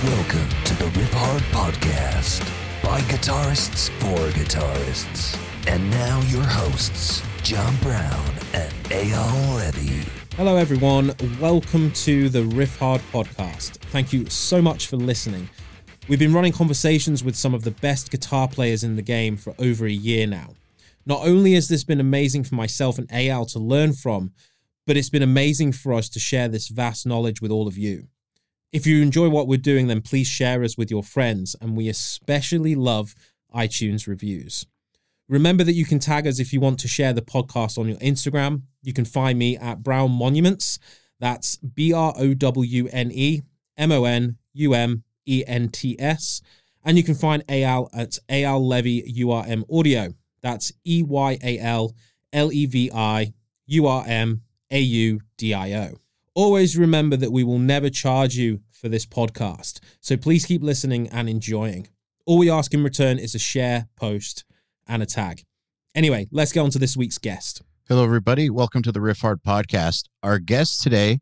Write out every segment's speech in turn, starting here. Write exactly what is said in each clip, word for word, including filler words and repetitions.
Welcome to the Riff Hard Podcast by guitarists for guitarists. And now your hosts, John Brown and Eyal Levi. Hello everyone, welcome to the Riff Hard Podcast. Thank you so much for listening. We've been running conversations with some of the best guitar players in the game for over a year now. Not only has this been amazing for myself and Eyal to learn from, but it's been amazing for us to share this vast knowledge with all of you. If you enjoy what we're doing, then please share us with your friends, and we especially love iTunes reviews. Remember that you can tag us if you want to share the podcast on your Instagram. You can find me at Brown Monuments. That's B R O W N E M O N U M E N T S. And you can find Eyal at Eyal Levi U R M Audio. That's E Y A L L E V I U R M A U D I O. Always remember that we will never charge you for this podcast, so please keep listening and enjoying. All we ask in return is a share, post, and a tag. Anyway, let's get on to this week's guest. Hello, everybody. Welcome to the Riff Hard Podcast. Our guest today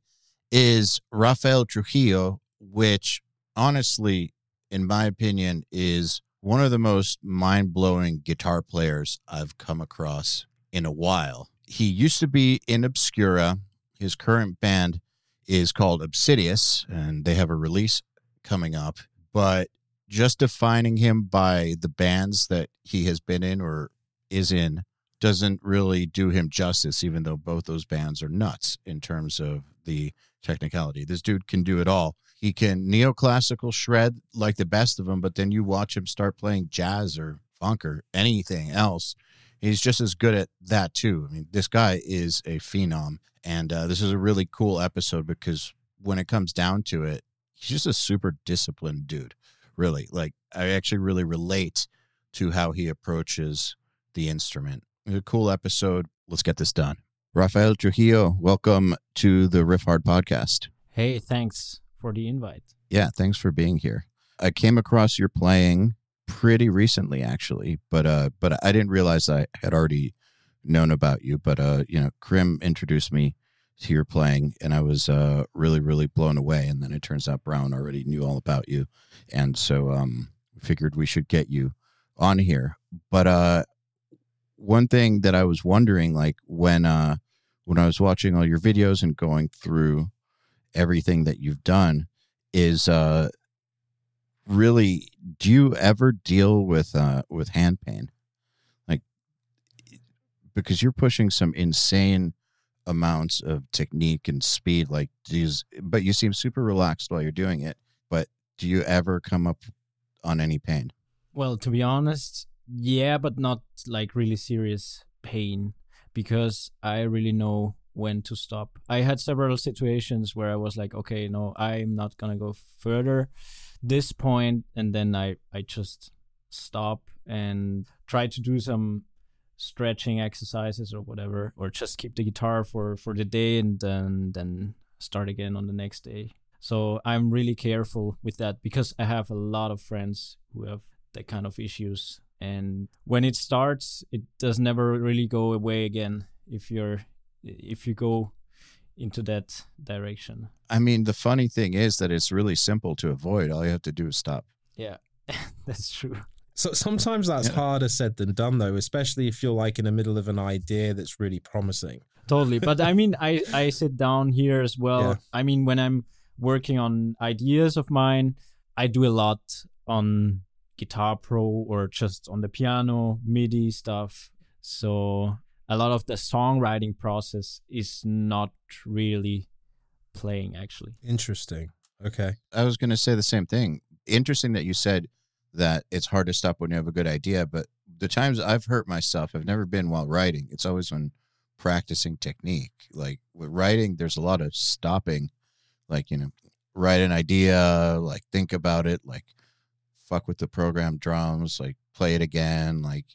is Rafael Trujillo, which honestly, in my opinion, is one of the most mind-blowing guitar players I've come across in a while. He used to be in Obscura. His current band is called Obsidious, and they have a release coming up. But just defining him by the bands that he has been in or is in doesn't really do him justice, even though both those bands are nuts in terms of the technicality. This dude can do it all. He can neoclassical shred like the best of them, but then you watch him start playing jazz or funk or anything else. He's just as good at that, too. I mean, this guy is a phenom. And uh, this is a really cool episode because when it comes down to it, he's just a super disciplined dude, really. Like, I actually really relate to how he approaches the instrument. It's a cool episode. Let's get this done. Rafael Trujillo, welcome to the Riff Hard Podcast. Hey, thanks for the invite. Yeah, thanks for being here. I came across your playing pretty recently, actually, but uh, but I didn't realize I had already known about you. But uh, you know, Krim introduced me to your playing, and I was uh really, really blown away. And then it turns out Brown already knew all about you, and so um, figured we should get you on here. But uh, one thing that I was wondering, like when uh when I was watching all your videos and going through everything that you've done, is uh. Really, do you ever deal with uh, with hand pain? Like, because you're pushing some insane amounts of technique and speed, like these, but you seem super relaxed while you're doing it. But do you ever come up on any pain? Well, to be honest, yeah, but not like really serious pain, because I really know when to stop. I had several situations where I was like, okay, no, I'm not gonna go further this point, and then I, I just stop and try to do some stretching exercises or whatever, or just keep the guitar for, for the day and then then start again on the next day. So I'm really careful with that because I have a lot of friends who have that kind of issues, and when it starts, it does never really go away again if you're if you go into that direction. I mean, the funny thing is that it's really simple to avoid. All you have to do is stop. Yeah, that's true. So sometimes that's Yeah. harder said than done, though, especially if you're like in the middle of an idea that's really promising. Totally. But I mean, I, I sit down here as well. Yeah. I mean, when I'm working on ideas of mine, I do a lot on Guitar Pro or just on the piano, MIDI stuff. So a lot of the songwriting process is not really playing, actually. Interesting. Okay. I was going to say the same thing. Interesting that you said that it's hard to stop when you have a good idea, but the times I've hurt myself have never been while writing. It's always when practicing technique. Like with writing, there's a lot of stopping, like, you know, write an idea, like think about it, like fuck with the program drums, like play it again. Like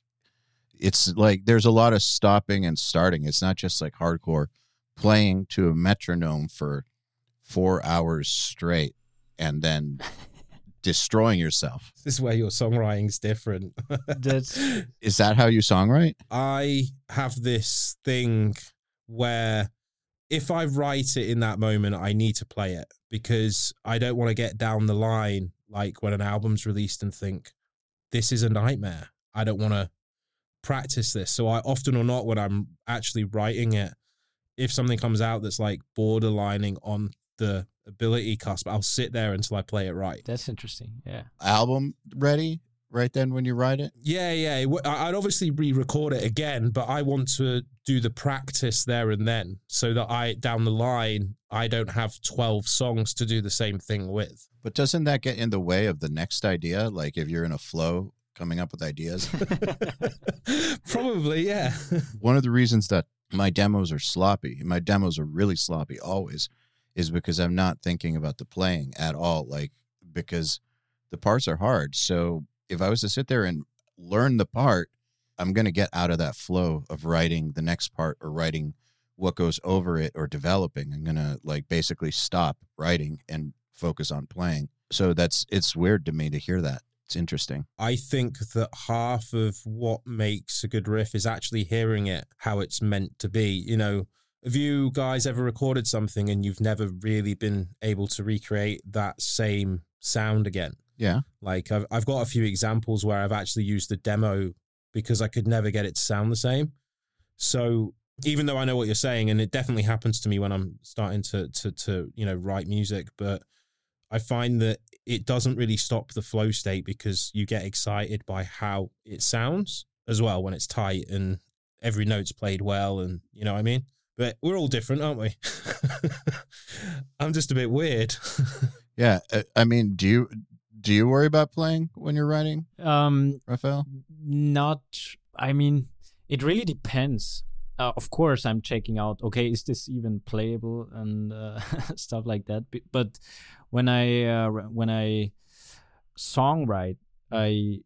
it's like there's a lot of stopping and starting. It's not just like hardcore playing to a metronome for four hours straight and then destroying yourself. This is where your songwriting's different. That's Is that how you songwrite? I have this thing where if I write it in that moment, I need to play it because I don't want to get down the line like when an album's released and think, this is a nightmare. I don't want to practice this. So I often or not, when I'm actually writing it, if something comes out that's like borderlining on the ability cusp, I'll sit there until I play it right. That's interesting. Yeah. Album ready right then when you write it? Yeah, yeah. It w- I'd obviously re-record it again, but I want to do the practice there and then so that I, down the line, I don't have twelve songs to do the same thing with. But doesn't that get in the way of the next idea? Like if you're in a flow coming up with ideas? Probably, yeah. One of the reasons that my demos are sloppy, my demos are really sloppy always, is because I'm not thinking about the playing at all. Like, because the parts are hard. So if I was to sit there and learn the part, I'm going to get out of that flow of writing the next part or writing what goes over it or developing. I'm going to like basically stop writing and focus on playing. So that's, it's weird to me to hear that. It's interesting. I think that half of what makes a good riff is actually hearing it how it's meant to be. You know, have you guys ever recorded something and you've never really been able to recreate that same sound again? Yeah. Like I've, I've got a few examples where I've actually used the demo because I could never get it to sound the same. So even though I know what you're saying, and it definitely happens to me when I'm starting to, to, to, you know, write music, but I find that it doesn't really stop the flow state because you get excited by how it sounds as well when it's tight and every note's played well, and you know what I mean? But we're all different, aren't we? I'm just a bit weird. Yeah. I mean, do you, do you worry about playing when you're writing, Um, Raphael? Not, I mean, it really depends. Uh, of course, I'm checking out, okay, is this even playable and uh, stuff like that. B- But when I uh, when I songwrite, I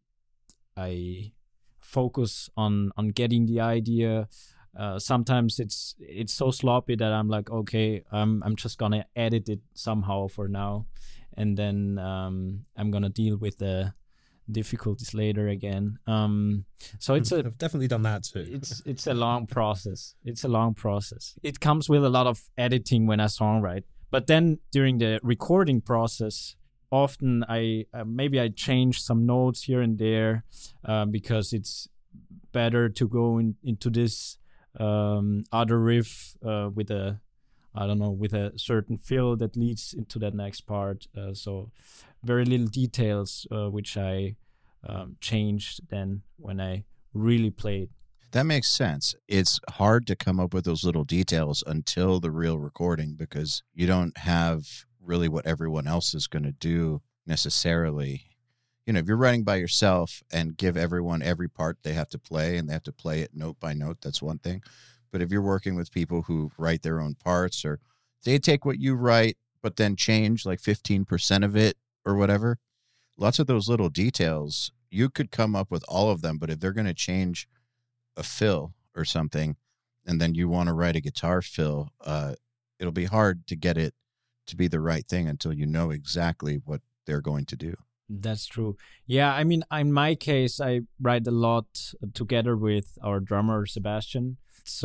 I focus on on getting the idea. Uh, sometimes it's it's so sloppy that I'm like, okay, I'm I'm just gonna edit it somehow for now, and then um, I'm gonna deal with the difficulties later again. Um, so it's a I've definitely done that too. it's it's a long process. It's a long process. It comes with a lot of editing when I songwrite. But then during the recording process, often I uh, maybe I change some notes here and there uh, because it's better to go in, into this um, other riff uh, with a I don't know with a certain fill that leads into that next part. Uh, so very little details uh, which I um, changed then when I really played. That makes sense. It's hard to come up with those little details until the real recording because you don't have really what everyone else is going to do necessarily. You know, if you're writing by yourself and give everyone every part they have to play and they have to play it note by note, that's one thing. But if you're working with people who write their own parts or they take what you write, but then change like fifteen percent of it or whatever, lots of those little details, you could come up with all of them. But if they're going to change a fill or something, and then you want to write a guitar fill, uh, it'll be hard to get it to be the right thing until you know exactly what they're going to do. That's true. Yeah, I mean, in my case, I write a lot together with our drummer, Sebastian.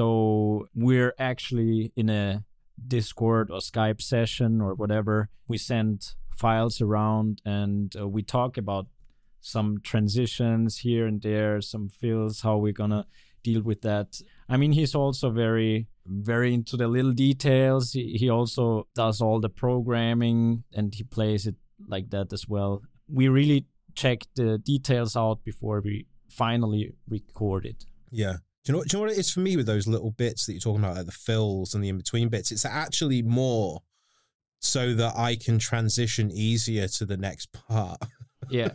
So we're actually in a Discord or Skype session or whatever. We send files around and uh, we talk about some transitions here and there, some fills, how we're gonna deal with that. I mean, he's also very, very into the little details. He, he also does all the programming and he plays it like that as well. We really check the details out before we finally record it. Yeah. Do you know, do you know what it is for me with those little bits that you're talking about, like the fills and the in-between bits? It's actually more so that I can transition easier to the next part. Yeah.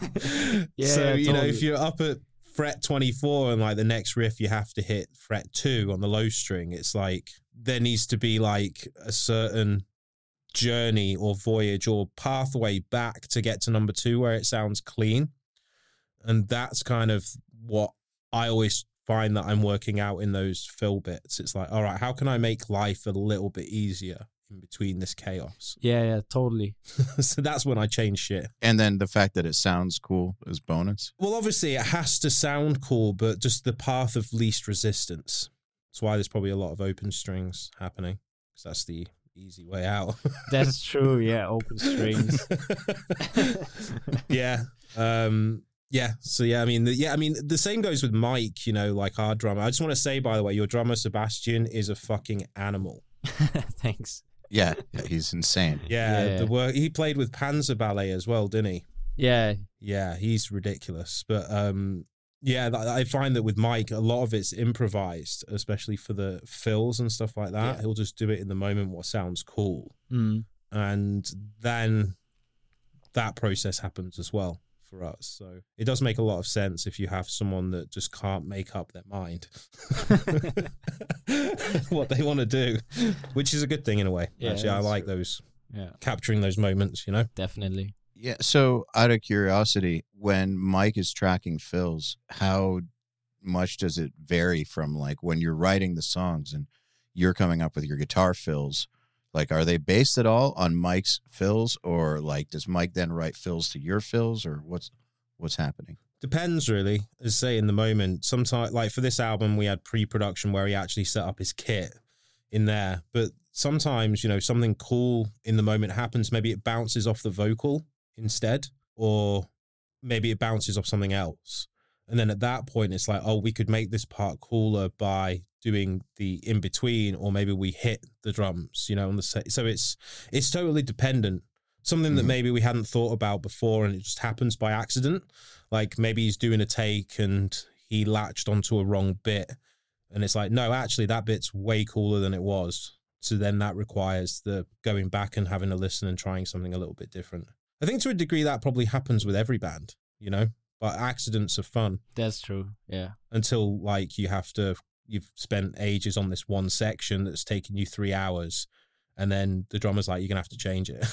yeah. So, yeah, you know, totally. if you're up at fret twenty-four and like the next riff you have to hit fret two on the low string, it's like there needs to be like a certain journey or voyage or pathway back to get to number two where it sounds clean. And that's kind of what I always find that I'm working out in those fill bits. It's like, all right, how can I make life a little bit easier in between this chaos? Yeah, yeah, totally. So that's when I change shit. And then the fact that it sounds cool is bonus. Well, obviously it has to sound cool, but just the path of least resistance. That's why there's probably a lot of open strings happening, because that's the easy way out. That's true. Yeah, open strings. yeah. Um, yeah. So yeah, I mean, the, yeah, I mean, the same goes with Mike. You know, like our drummer. I just want to say, by the way, your drummer Sebastian is a fucking animal. Thanks. Yeah, yeah, he's insane. Yeah, Yeah. the work he played with Panzer Ballet as well, didn't he? Yeah, Yeah, he's ridiculous. But um, yeah, th- I find that with Mike, a lot of it's improvised, especially for the fills and stuff like that. Yeah. He'll just do it in the moment, what sounds cool, mm. and then that process happens as well for us. So it does make a lot of sense if you have someone that just can't make up their mind what they want to do, which is a good thing in a way. Yeah, Actually, I that's like true. those Yeah, capturing those moments, you know. definitely. Yeah. So, out of curiosity, when Mike is tracking fills, how much does it vary from like when you're writing the songs and you're coming up with your guitar fills? Like, are they based at all on Mike's fills, or like does Mike then write fills to your fills, or what's what's happening? Depends, really. As say in the moment, sometimes like for this album, we had pre-production where he actually set up his kit in there. But sometimes, you know, something cool in the moment happens. Maybe it bounces off the vocal instead, or maybe it bounces off something else. And then at that point, it's like, oh, we could make this part cooler by doing the in between, or maybe we hit the drums, you know, on the set. So it's it's totally dependent. Something that Mhm. maybe we hadn't thought about before, and it just happens by accident. Like maybe he's doing a take and he latched onto a wrong bit, and it's like, no, actually that bit's way cooler than it was. So then that requires the going back and having a listen and trying something a little bit different. I think to a degree that probably happens with every band, you know, but accidents are fun That's true. Yeah. until like you have to, you've spent ages on this one section that's taken you three hours. And then the drummer's like, you're going to have to change it.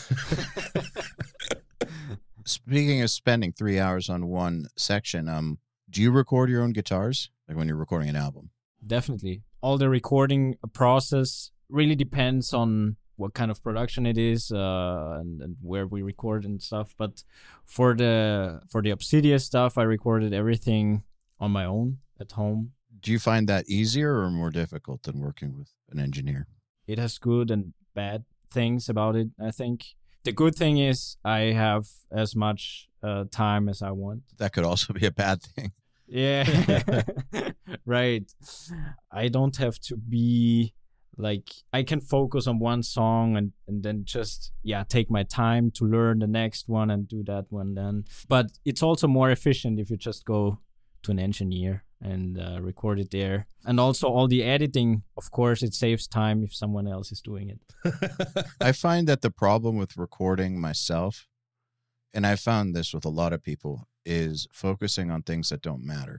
Speaking of spending three hours on one section, um, do you record your own guitars, like when you're recording an album? Definitely. All the recording process really depends on what kind of production it is, uh, and, and where we record and stuff. But for the for the Obsidia stuff, I recorded everything on my own at home. Do you find that easier or more difficult than working with an engineer? It has good and bad things about it, I think. The good thing is I have as much uh, time as I want. That could also be a bad thing. Yeah. Right. I don't have to be like, I can focus on one song and, and then just, yeah, take my time to learn the next one and do that one then. But it's also more efficient if you just go to an engineer and uh, record it there. And also all the editing, of course, it saves time if someone else is doing it. I find that the problem with recording myself, and I found this with a lot of people, is focusing on things that don't matter.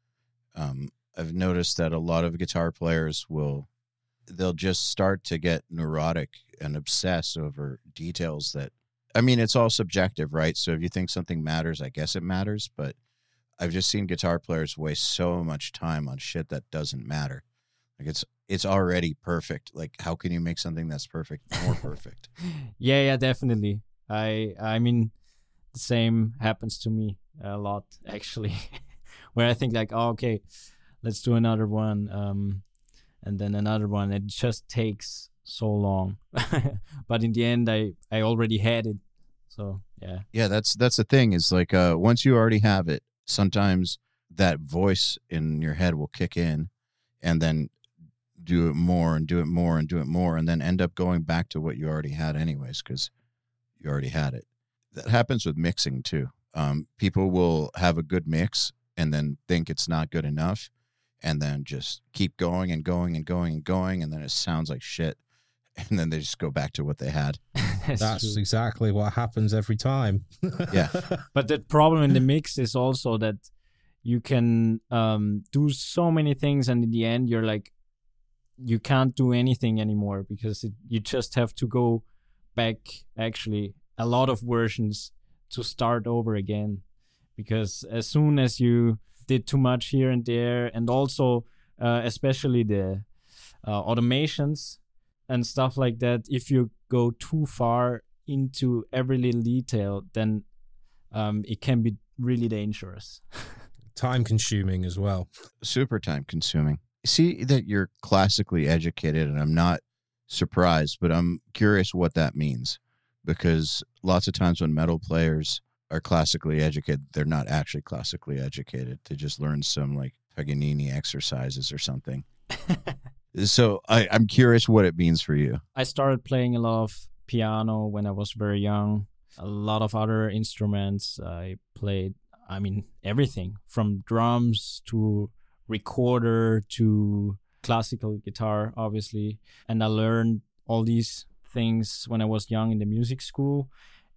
Um, I've noticed that a lot of guitar players will, they'll just start to get neurotic and obsess over details that, I mean, it's all subjective, right? So if you think something matters, I guess it matters, but I've just seen guitar players waste so much time on shit that doesn't matter. Like it's it's already perfect. Like how can you make something that's perfect more perfect? Yeah, yeah, definitely. I I mean, the same happens to me a lot actually, where I think like, oh, okay, let's do another one, um, and then another one. It just takes so long, but in the end, I I already had it. So yeah, Yeah, that's that's the thing is like uh, once you already have it, sometimes that voice in your head will kick in and then do it more and do it more and do it more and then end up going back to what you already had anyways because you already had it. That happens with mixing too. Um, people will have a good mix and then think it's not good enough and then just keep going and going and going and going and then it sounds like shit and then they just go back to what they had. that's, That's true. exactly what happens every time. Yeah. But the problem in the mix is also that you can um, do so many things, and in the end, you're like, you can't do anything anymore because it, you just have to go back actually a lot of versions to start over again. Because as soon as you did too much here and there, and also uh, especially the uh, automations and stuff like that, if you go too far into every little detail, then um, it can be really dangerous. Time consuming as well. Super time consuming. See that you're classically educated and I'm not surprised, but I'm curious what that means, because lots of times when metal players are classically educated, they're not actually classically educated. They just learn some like Paganini exercises or something. So I, I'm curious what it means for you. I started playing a lot of piano when I was very young. A lot of other instruments. I played, I mean, everything from drums to recorder to classical guitar, obviously. And I learned all these things when I was young in the music school.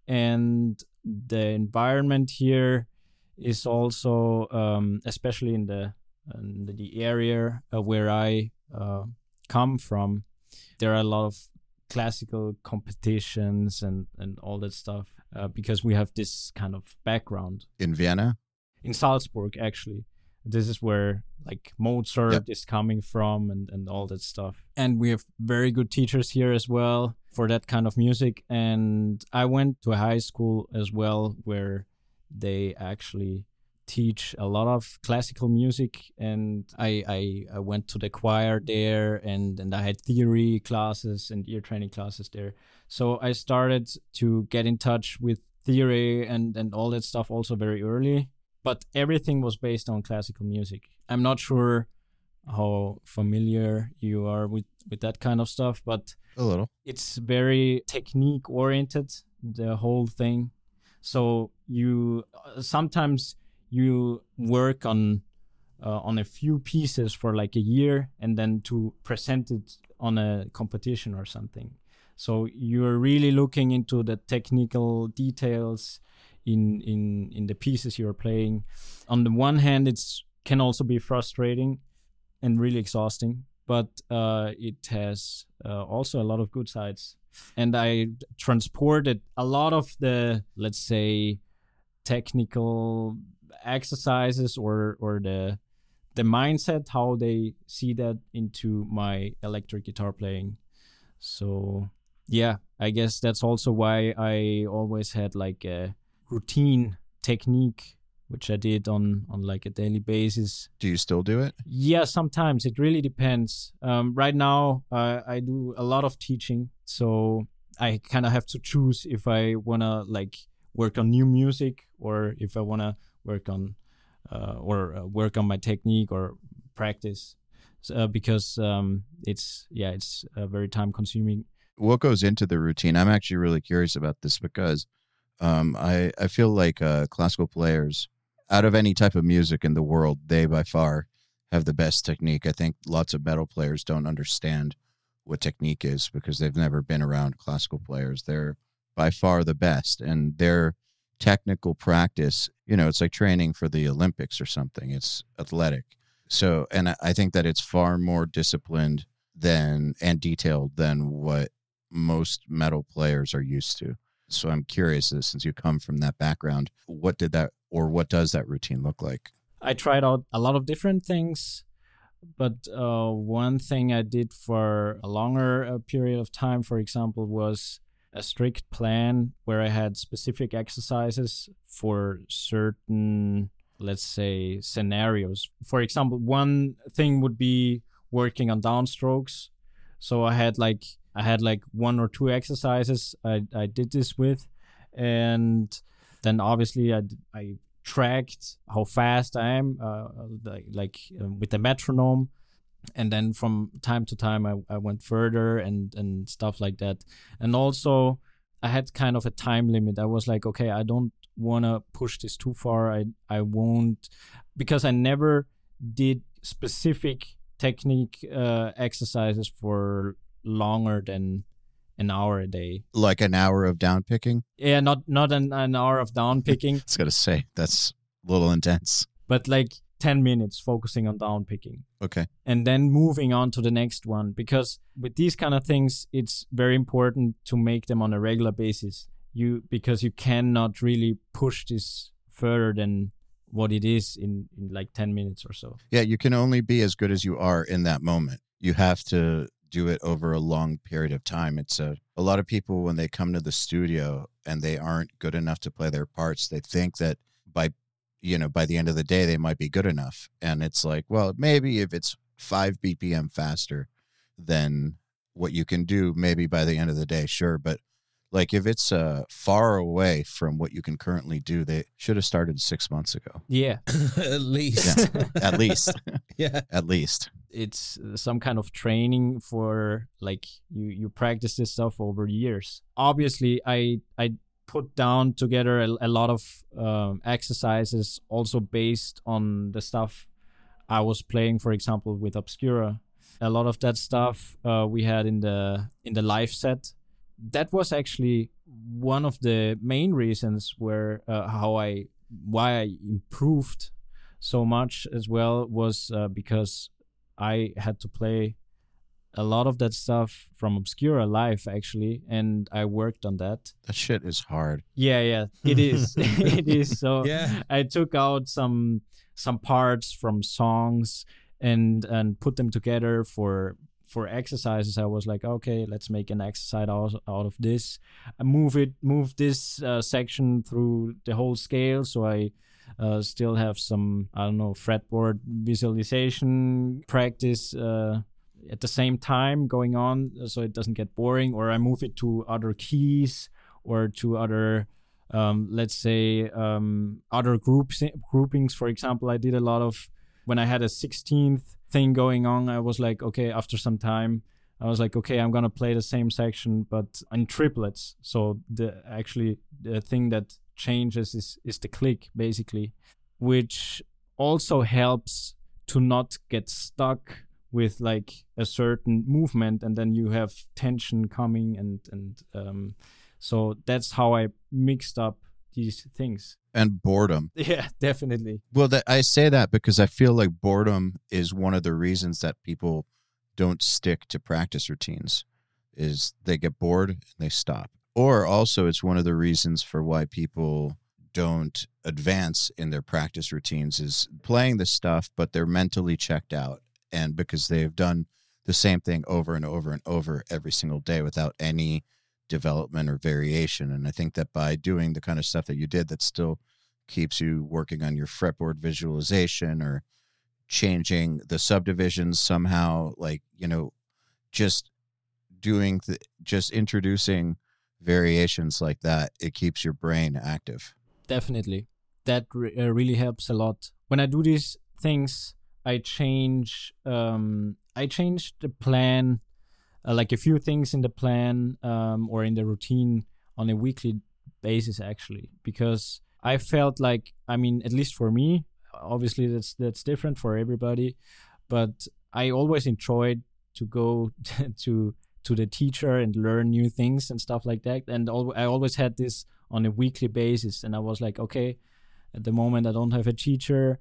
And the environment here is also, um, especially in the in the area uh, where I uh, come from, there are a lot of classical competitions and, and all that stuff uh, because we have this kind of background. In Vienna? In Salzburg, actually. This is where like Mozart yep. is coming from and, and all that stuff. And we have very good teachers here as well for that kind of music. And I went to a high school as well where they actually teach a lot of classical music, and I, I, I went to the choir there, and, and I had theory classes and ear training classes there. So I started to get in touch with theory and, and all that stuff also very early, but everything was based on classical music. I'm not sure how familiar you are with, with that kind of stuff, but a little. It's very technique oriented, the whole thing. So you sometimes you work on uh, on a few pieces for like a year and then to present it on a competition or something. So you're really looking into the technical details in in in the pieces you're playing. On the one hand, it's can also be frustrating and really exhausting, but uh, it has uh, also a lot of good sides. And I transported a lot of the, let's say, technical exercises or or the the mindset, how they see that, into my electric guitar playing. So yeah, I guess that's also why I always had like a routine technique, which I did on on like a daily basis. Do you still do it? Yeah, sometimes. It really depends. Um, right now, uh, I do a lot of teaching, so I kind of have to choose if I wanna like work on new music or if I wanna work on uh, or uh, work on my technique or practice, so, uh, because um, it's yeah, it's uh, very time consuming. What goes into the routine? I'm actually really curious about this because um, I I feel like uh, classical players, out of any type of music in the world, they by far have the best technique. I think lots of metal players don't understand what technique is because they've never been around classical players. They're by far the best, and their technical practice, you know, it's like training for the Olympics or something. It's athletic. So, and I think that it's far more disciplined than and detailed than what most metal players are used to. So I'm curious, since you come from that background, what did that or what does that routine look like? I tried out a lot of different things, but uh, one thing I did for a longer uh, period of time, for example, was a strict plan where I had specific exercises for certain, let's say, scenarios. For example, one thing would be working on downstrokes. So I had like I had like one or two exercises I, I did this with, and then obviously I, I tracked how fast I am, uh, like, like um, with the metronome. And then from time to time, I, I went further and, and stuff like that. And also, I had kind of a time limit. I was like, okay, I don't want to push this too far. I, I won't, because I never did specific technique uh, exercises for longer than an hour a day. Like an hour of down picking? Yeah, not, not an, an hour of down picking. I was going to say, that's a little intense. But like ten minutes focusing on down picking. Okay. And then moving on to the next one, because with these kind of things, it's very important to make them on a regular basis. You because you cannot really push this further than what it is in, in like ten minutes or so. Yeah, you can only be as good as you are in that moment. You have to do it over a long period of time. It's a, a lot of people, when they come to the studio and they aren't good enough to play their parts, they think that by you know, by the end of the day, they might be good enough. And it's like, well, maybe if it's five B P M faster than what you can do maybe by the end of the day, sure. But like if it's uh, far away from what you can currently do, they should have started six months ago. Yeah. At least. Yeah, at least. Yeah. At least. It's some kind of training for like you, you practice this stuff over years. Obviously, I I put down together a, a lot of um, exercises also based on the stuff I was playing, for example, with Obscura. A lot of that stuff uh, we had in the in the live set. That was actually one of the main reasons where uh, how I why I improved so much as well was uh, because I had to play a lot of that stuff from Obscura live, actually, and I worked on that. That shit is hard. Yeah, yeah, it is. It is. So Yeah. I took out some some parts from songs and and put them together for for exercises. I was like, okay, let's make an exercise out, out of this. I move it, move this uh, section through the whole scale, so I uh, still have some, I don't know, fretboard visualization practice uh, at the same time going on, so it doesn't get boring. Or I move it to other keys or to other, um, let's say, um, other groups groupings. For example, I did a lot of, when I had a sixteenth thing going on, I was like, okay, after some time, I was like, okay, I'm gonna play the same section but in triplets. So the actually the thing that changes is is the click, basically, which also helps to not get stuck with like a certain movement and then you have tension coming, and and um, so that's how I mixed up these things. And boredom. Yeah, definitely. Well, that, I say that because I feel like boredom is one of the reasons that people don't stick to practice routines, is they get bored and they stop. Or also it's one of the reasons for why people don't advance in their practice routines, is playing the stuff, but they're mentally checked out. And because they've done the same thing over and over and over every single day without any development or variation. And I think that by doing the kind of stuff that you did, that still keeps you working on your fretboard visualization or changing the subdivisions somehow, like, you know, just doing the, just introducing variations like that, it keeps your brain active. Definitely. That re- uh, really helps a lot. When I do these things, I change um I change the plan, uh, like a few things in the plan um or in the routine on a weekly basis, actually, because I felt like, I mean, at least for me, obviously that's that's different for everybody, but I always enjoyed to go to to the teacher and learn new things and stuff like that. And al- I always had this on a weekly basis, and I was like, okay, at the moment I don't have a teacher,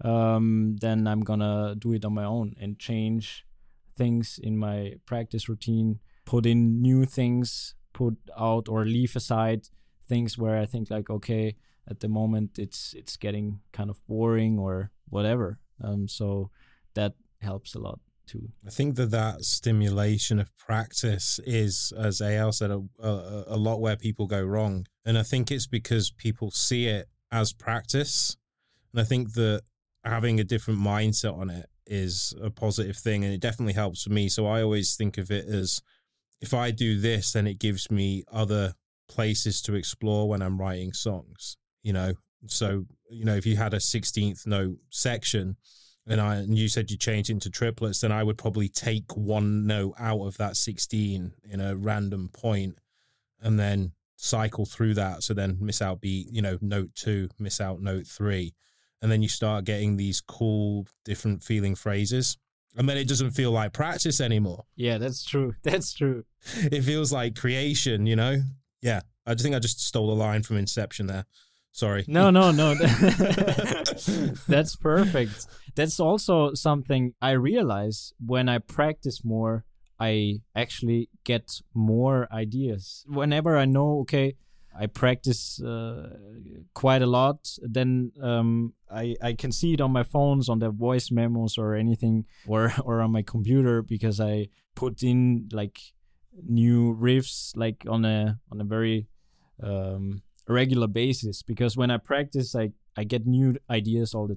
um, then I'm gonna do it on my own and change things in my practice routine, put in new things, put out or leave aside things where I think like, okay, at the moment it's it's getting kind of boring or whatever. Um, so that helps a lot too. I think that that stimulation of practice is, as A L said, a, a, a lot where people go wrong. And I think it's because people see it as practice. And I think that having a different mindset on it is a positive thing. And it definitely helps for me. So I always think of it as, if I do this, then it gives me other places to explore when I'm writing songs, you know? So, you know, if you had a sixteenth note section, and I and you said you changed into triplets, then I would probably take one note out of that sixteen in a random point and then cycle through that. So then miss out beat, you know, note two, miss out note three. And then you start getting these cool, different feeling phrases. And then it doesn't feel like practice anymore. Yeah, that's true. That's true. It feels like creation, you know? Yeah. I just think I just stole a line from Inception there. Sorry. No, no, no. That's perfect. That's also something I realize when I practice more, I actually get more ideas. Whenever I know, okay, I practice uh, quite a lot, then um, I, I can see it on my phones, on the voice memos or anything, or, or on my computer, because I put in like new riffs like on a on a very um, regular basis. Because when I practice, I, I get new ideas all the time.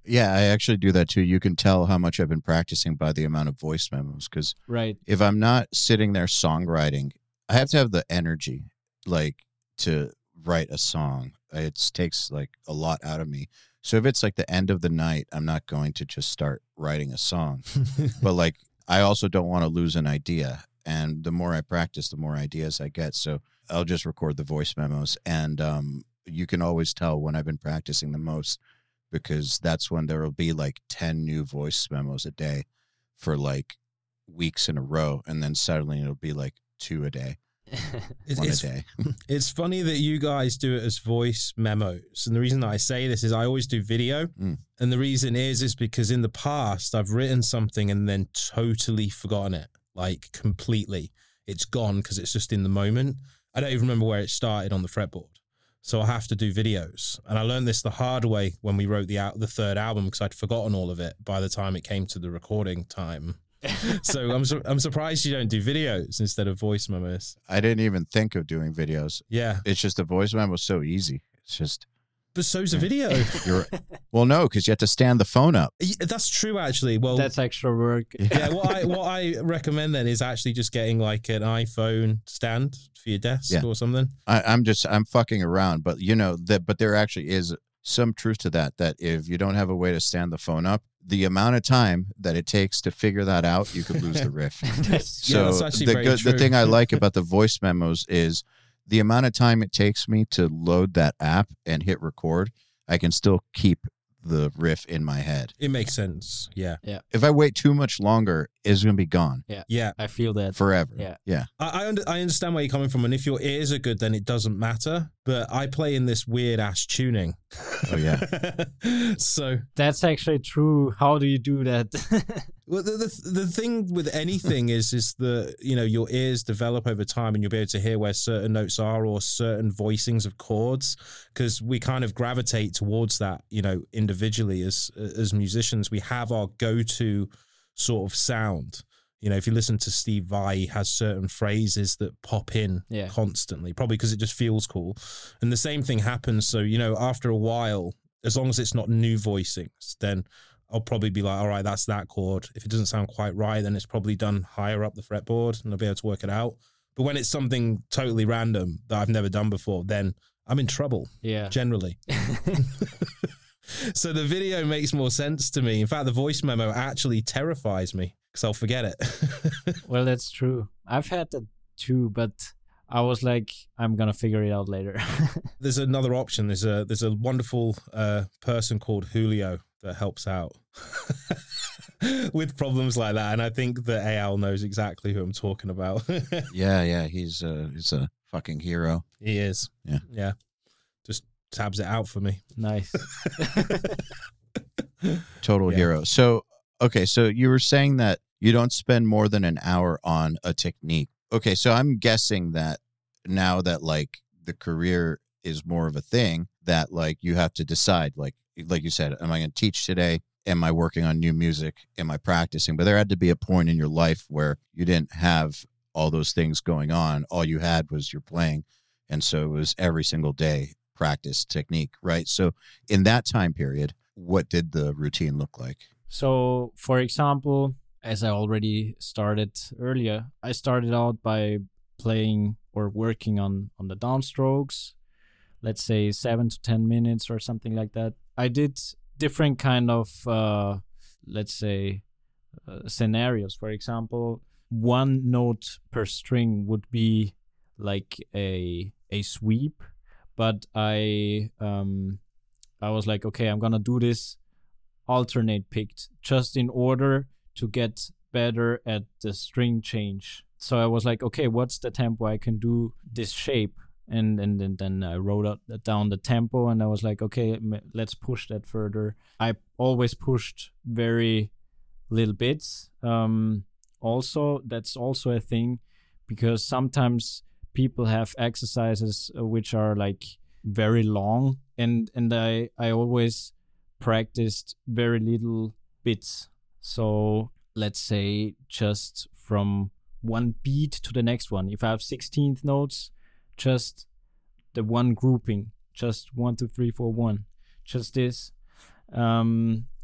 Yeah, I actually do that too. You can tell how much I've been practicing by the amount of voice memos. Because Right. if I'm not sitting there songwriting, I have to have the energy, like, to write a song. It takes like a lot out of me. So if it's like the end of the night, I'm not going to just start writing a song. But like, I also don't want to lose an idea. And the more I practice, the more ideas I get. So I'll just record the voice memos. And um, you can always tell when I've been practicing the most, because that's when there will be like ten new voice memos a day for like weeks in a row. And then suddenly it'll be like two a day. It's, One it's, a day. it's funny that you guys do it as voice memos. And the reason that I say this is I always do video. Mm. And the reason is, is because in the past, I've written something and then totally forgotten it, like completely. It's gone because it's just in the moment. I don't even remember where it started on the fretboard. So I have to do videos. And I learned this the hard way when we wrote the out the third album, because I'd forgotten all of it by the time it came to the recording time. So I'm su- I'm surprised you don't do videos instead of voice memos. I didn't even think of doing videos. Yeah, It's just the voice memo is so easy. It's just, but so's a video. you're, well, no, because you have to stand the phone up. Yeah, that's true, actually. Well, That's extra work. yeah. What I what I recommend then is actually just getting like an iPhone stand for your desk Yeah. or something. I, I'm just, I'm fucking around, but you know that, but there actually is some truth to that, that if you don't have a way to stand the phone up, the amount of time that it takes to figure that out, you could lose the riff. That's- Yeah, So that's actually the very good, the true. thing I like about the voice memos is the amount of time it takes me to load that app and hit record. I can still keep the riff in my head. It makes sense. Yeah, If I wait too much longer, it's going to be gone yeah. I feel that. forever. Yeah. Yeah. I I, under, I understand where you're coming from, and if your ears are good, then it doesn't matter. But I play in this weird ass tuning. Oh, yeah. So That's actually true. How do you do that? well, the, the the thing with anything is is that, you know, your ears develop over time, and you'll be able to hear where certain notes are or certain voicings of chords, because we kind of gravitate towards that, you know, individually as as musicians. We have our go-to sort of sound. You know, if you listen to Steve Vai, he has certain phrases that pop in Yeah. constantly, probably because it just feels cool. And the same thing happens. So, you know, after a while, as long as it's not new voicings, then I'll probably be like, all right, that's that chord. If it doesn't sound quite right, then it's probably done higher up the fretboard, and I'll be able to work it out. But when it's something totally random that I've never done before, then I'm in trouble, Yeah. generally. So the video makes more sense to me. In fact, the voice memo actually terrifies me because I'll forget it. Well, that's true. I've had that too, but I was like, I'm gonna figure it out later. There's another option. There's a there's a wonderful uh, person called Julio that helps out with problems like that, and I think that A L knows exactly who I'm talking about. Yeah. Yeah. He's a, he's a fucking hero. He is. Yeah. Yeah. Just tabs it out for me. Nice. Total Yeah. hero. So, okay. So you were saying that you don't spend more than an hour on a technique. Okay. So I'm guessing that now that like the career is more of a thing, that like you have to decide, like, like you said, am I going to teach today? Am I working on new music? Am I practicing? But there had to be a point in your life where you didn't have all those things going on. All you had was your playing. And so it was every single day practice technique, right? So in that time period, what did the routine look like? So, for example, as I already started earlier, I started out by playing or working on on the downstrokes, let's say seven to ten minutes or something like that. I did different kind of, uh, let's say, uh, scenarios. For example, one note per string would be like a a sweep, but I um I was like, okay, I'm gonna do this alternate picked just in order to get better at the string change. So I was like, okay, what's the tempo I can do this shape? And and then, then I wrote out, down the tempo, and I was like, okay, m- let's push that further. I always pushed very little bits. Um, also, that's also a thing, because sometimes people have exercises uh, which are like very long, and and I I always practiced very little bits. So let's say just from one beat to the next one. If I have sixteenth notes, just the one grouping, just one, two, three, four, one, just this. Um,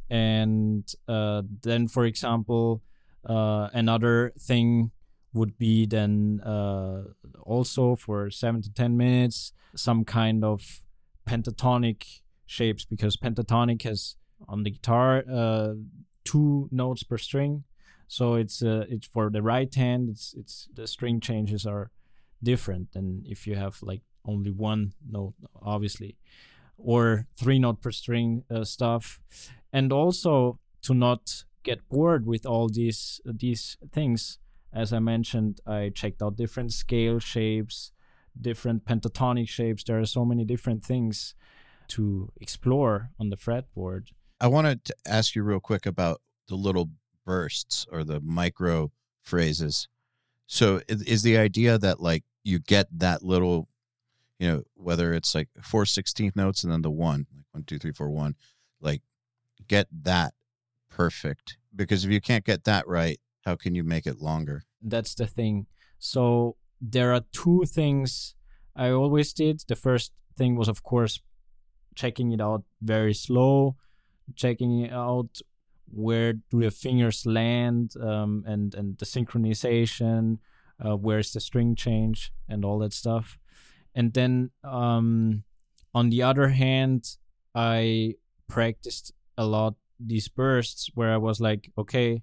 And uh, then, for example, uh, another thing would be then uh, also for seven to ten minutes, some kind of pentatonic shapes, because pentatonic has on the guitar uh, two notes per string. So it's uh, it's for the right hand, it's it's the string changes are different than if you have like only one note, obviously, or three note per string uh, stuff. And also, to not get bored with all these uh, these things, as I mentioned, I checked out different scale shapes, different pentatonic shapes. There are so many different things to explore on the fretboard. I wanted to ask you real quick about the little bursts or the micro phrases. So is, is the idea that like you get that little, you know, whether it's like four sixteenth notes and then the one, like one, two, three, four, one, like get that perfect? Because if you can't get that right, how can you make it longer? That's the thing. So there are two things I always did. The first thing was, of course, checking it out very slow, checking out where do the fingers land, um, and, and the synchronization, uh, where's the string change and all that stuff. And then um, on the other hand, I practiced a lot these bursts where I was like, okay,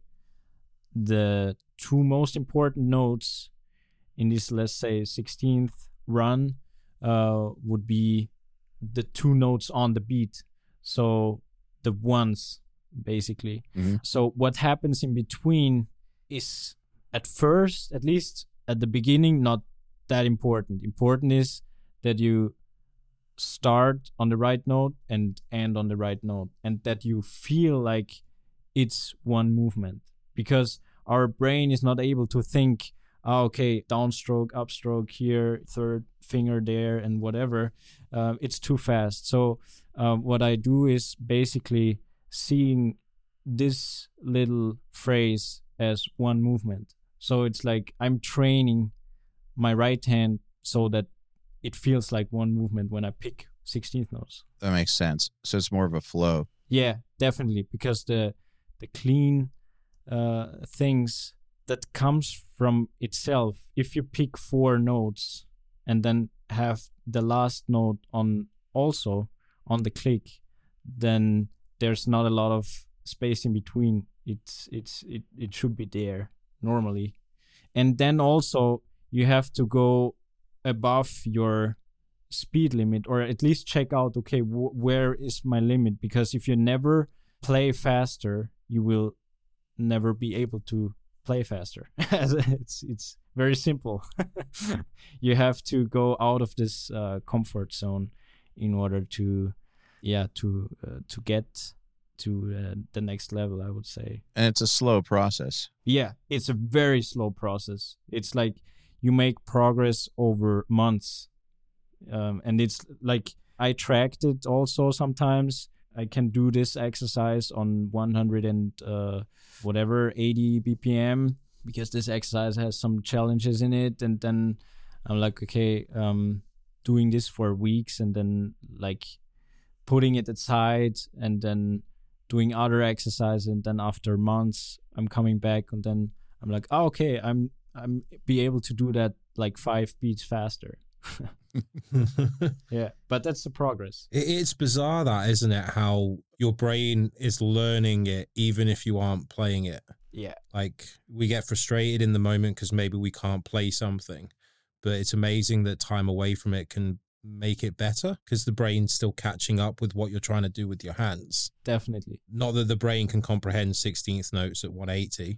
the two most important notes in this, let's say, sixteenth run uh, would be the two notes on the beat. So the ones, basically. Mm-hmm. So what happens in between is, at first, at least at the beginning, not that important. Important is that you start on the right note and end on the right note, and that you feel like it's one movement, because our brain is not able to think, oh, okay, downstroke, upstroke here, third finger there, and whatever. Uh, it's too fast. So uh, what I do is basically seeing this little phrase as one movement. So it's like I'm training my right hand so that it feels like one movement when I pick sixteenth notes. That makes sense. So it's more of a flow. Yeah, definitely, because the the clean uh, things that comes from itself. If you pick four notes and then have the last note on also on the click, then there's not a lot of space in between. It's it's it, it should be there normally. And then also you have to go above your speed limit, or at least check out, okay, w- where is my limit? Because if you never play faster, you will never be able to play faster. it's it's very simple. You have to go out of this uh, comfort zone in order to yeah to uh, to get to uh, the next level, I would say. And it's a slow process. Yeah, it's a very slow process. It's like you make progress over months. Um, and it's like I tracked it also sometimes. I can do this exercise on one hundred and uh, whatever, eighty B P M, because this exercise has some challenges in it. And then I'm like, okay, um, doing this for weeks and then like putting it aside and then doing other exercise. And then after months, I'm coming back and then I'm like, oh, okay, I'm I'm be able to do that like five beats faster. Yeah, but that's the progress. It, it's bizarre, that, isn't it? How your brain is learning it even if you aren't playing it. Yeah. Like, we get frustrated in the moment because maybe we can't play something, but it's amazing that time away from it can make it better because the brain's still catching up with what you're trying to do with your hands. Definitely. Not that the brain can comprehend sixteenth notes at one eighty.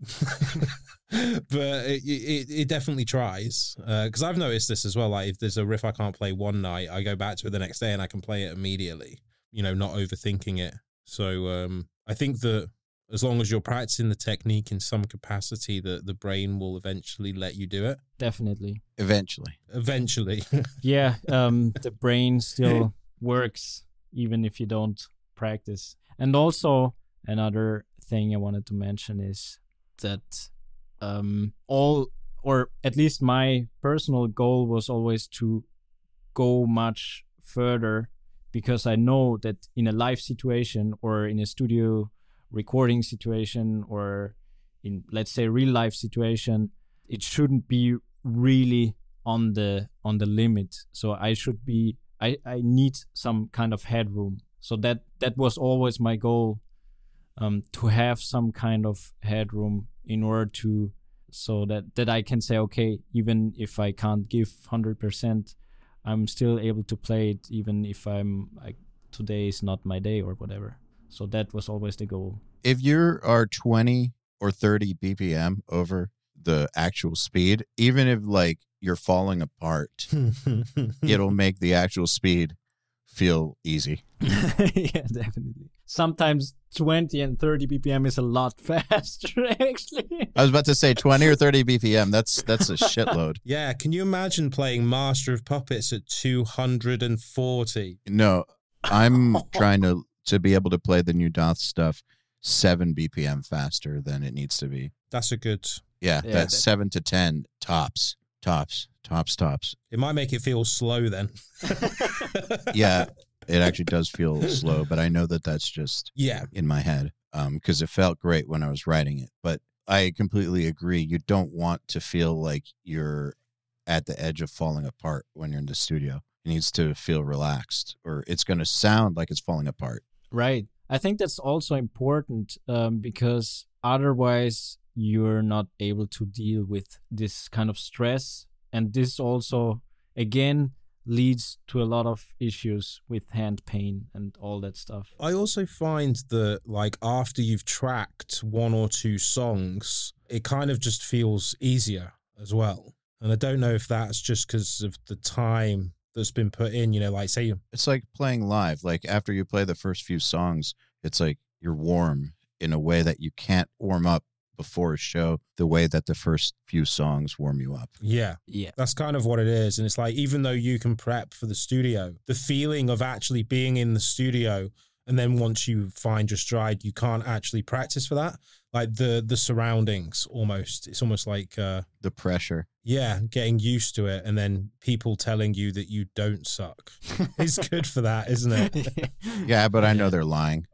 But it, it it definitely tries, because uh, I've noticed this as well. Like, if there's a riff I can't play one night, I go back to it the next day and I can play it immediately, you know, not overthinking it. So um I think that as long as you're practicing the technique in some capacity, that the brain will eventually let you do it. Definitely. Eventually. Eventually. Yeah, um the brain still works even if you don't practice. And also another thing I wanted to mention is that um all, or at least my personal goal was always to go much further because I know that in a live situation or in a studio recording situation or in, let's say, real life situation, it shouldn't be really on the on the limit. So I should be I, I need some kind of headroom. So that that was always my goal, um, to have some kind of headroom in order to so that, that I can say, okay, even if I can't give one hundred percent, I'm still able to play it, even if I'm like, today is not my day or whatever. So that was always the goal. If you are twenty or thirty B P M over the actual speed, even if like you're falling apart, it'll make the actual speed feel easy. Yeah, definitely. Sometimes twenty and thirty B P M is a lot faster, actually. I was about to say twenty or thirty B P M. That's that's a shitload. Yeah, can you imagine playing Master of Puppets at two hundred forty? No, I'm trying to to be able to play the new Doth stuff seven B P M faster than it needs to be. That's a good... Yeah, Yeah, that's that- seven to ten tops, tops, tops, tops. It might make it feel slow then. Yeah, it actually does feel slow, but I know that that's just Yeah. in my head because it felt great when I was writing it. But I completely agree. You don't want to feel like you're at the edge of falling apart when you're in the studio. It needs to feel relaxed, or it's going to sound like it's falling apart. Right. I think that's also important, um, because otherwise you're not able to deal with this kind of stress. And this also, again, leads to a lot of issues with hand pain and all that stuff. I also find that, like, after you've tracked one or two songs, it kind of just feels easier as well. And I don't know if that's just because of the time that's been put in, you know, like, say you... It's like playing live. Like after you play the first few songs, it's like you're warm in a way that you can't warm up before a show the way that the first few songs warm you up. Yeah. Yeah. That's kind of what it is. And it's like, even though you can prep for the studio, the feeling of actually being in the studio, and then once you find your stride, you can't actually practice for that. Like the the surroundings almost. It's almost like, uh, The pressure. yeah, getting used to it. And then people telling you that you don't suck. It's good for that, isn't it? Yeah, but I know they're lying.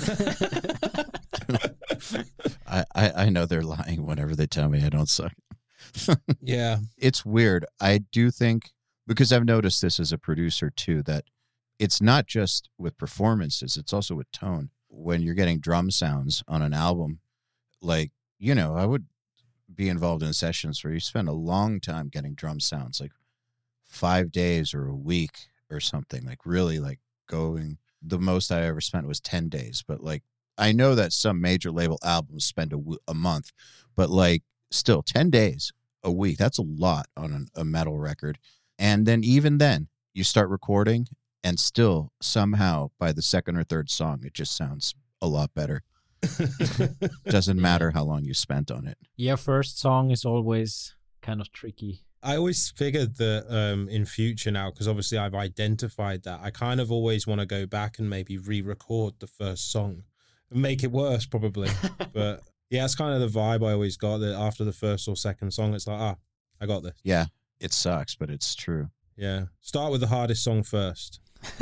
I, I, I know they're lying whenever they tell me I don't suck. Yeah. It's weird. I do think, because I've noticed this as a producer too, that it's not just with performances, it's also with tone. When you're getting drum sounds on an album, like, you know, I would be involved in sessions where you spend a long time getting drum sounds, like five days or a week or something, like really like going. The most I ever spent was ten days, but like, I know that some major label albums spend a, w- a month, but like still ten days a week, that's a lot on an, a metal record. And then even then you start recording and still somehow by the second or third song, it just sounds a lot better. Doesn't matter how long you spent on it. Yeah, first song is always kind of tricky. I always figured that um, in future now, because obviously I've identified that, I kind of always want to go back and maybe re-record the first song and make it worse probably. But yeah, it's kind of the vibe I always got, that after the first or second song, it's like, ah, I got this. Yeah, it sucks, but it's true. Yeah. Start with the hardest song first.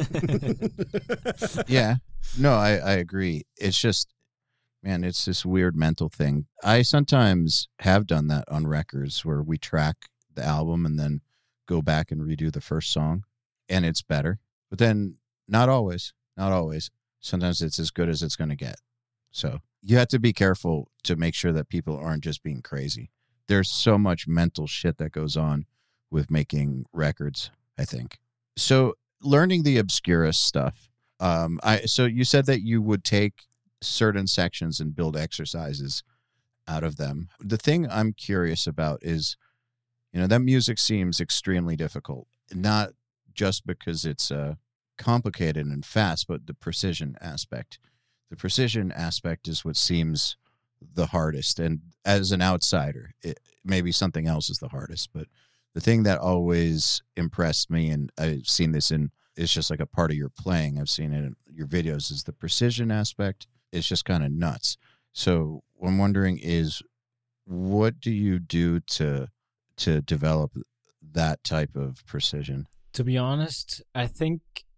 Yeah, no, I, I agree. It's just, man, it's this weird mental thing. I sometimes have done that on records where we track the album and then go back and redo the first song, and it's better. But then not always, not always. Sometimes it's as good as it's going to get. So you have to be careful to make sure that people aren't just being crazy. There's so much mental shit that goes on with making records, I think. So learning the Obscurus stuff. Um, I so you said that you would take certain sections and build exercises out of them. The thing I'm curious about is, you know, that music seems extremely difficult, not just because it's uh, complicated and fast, but the precision aspect. The precision aspect is what seems the hardest. And as an outsider, it, maybe something else is the hardest. But the thing that always impressed me, and I've seen this in, it's just like a part of your playing, I've seen it in your videos, is the precision aspect. It's just kind of nuts. So what I'm wondering is, what do you do to to develop that type of precision? To be honest, I think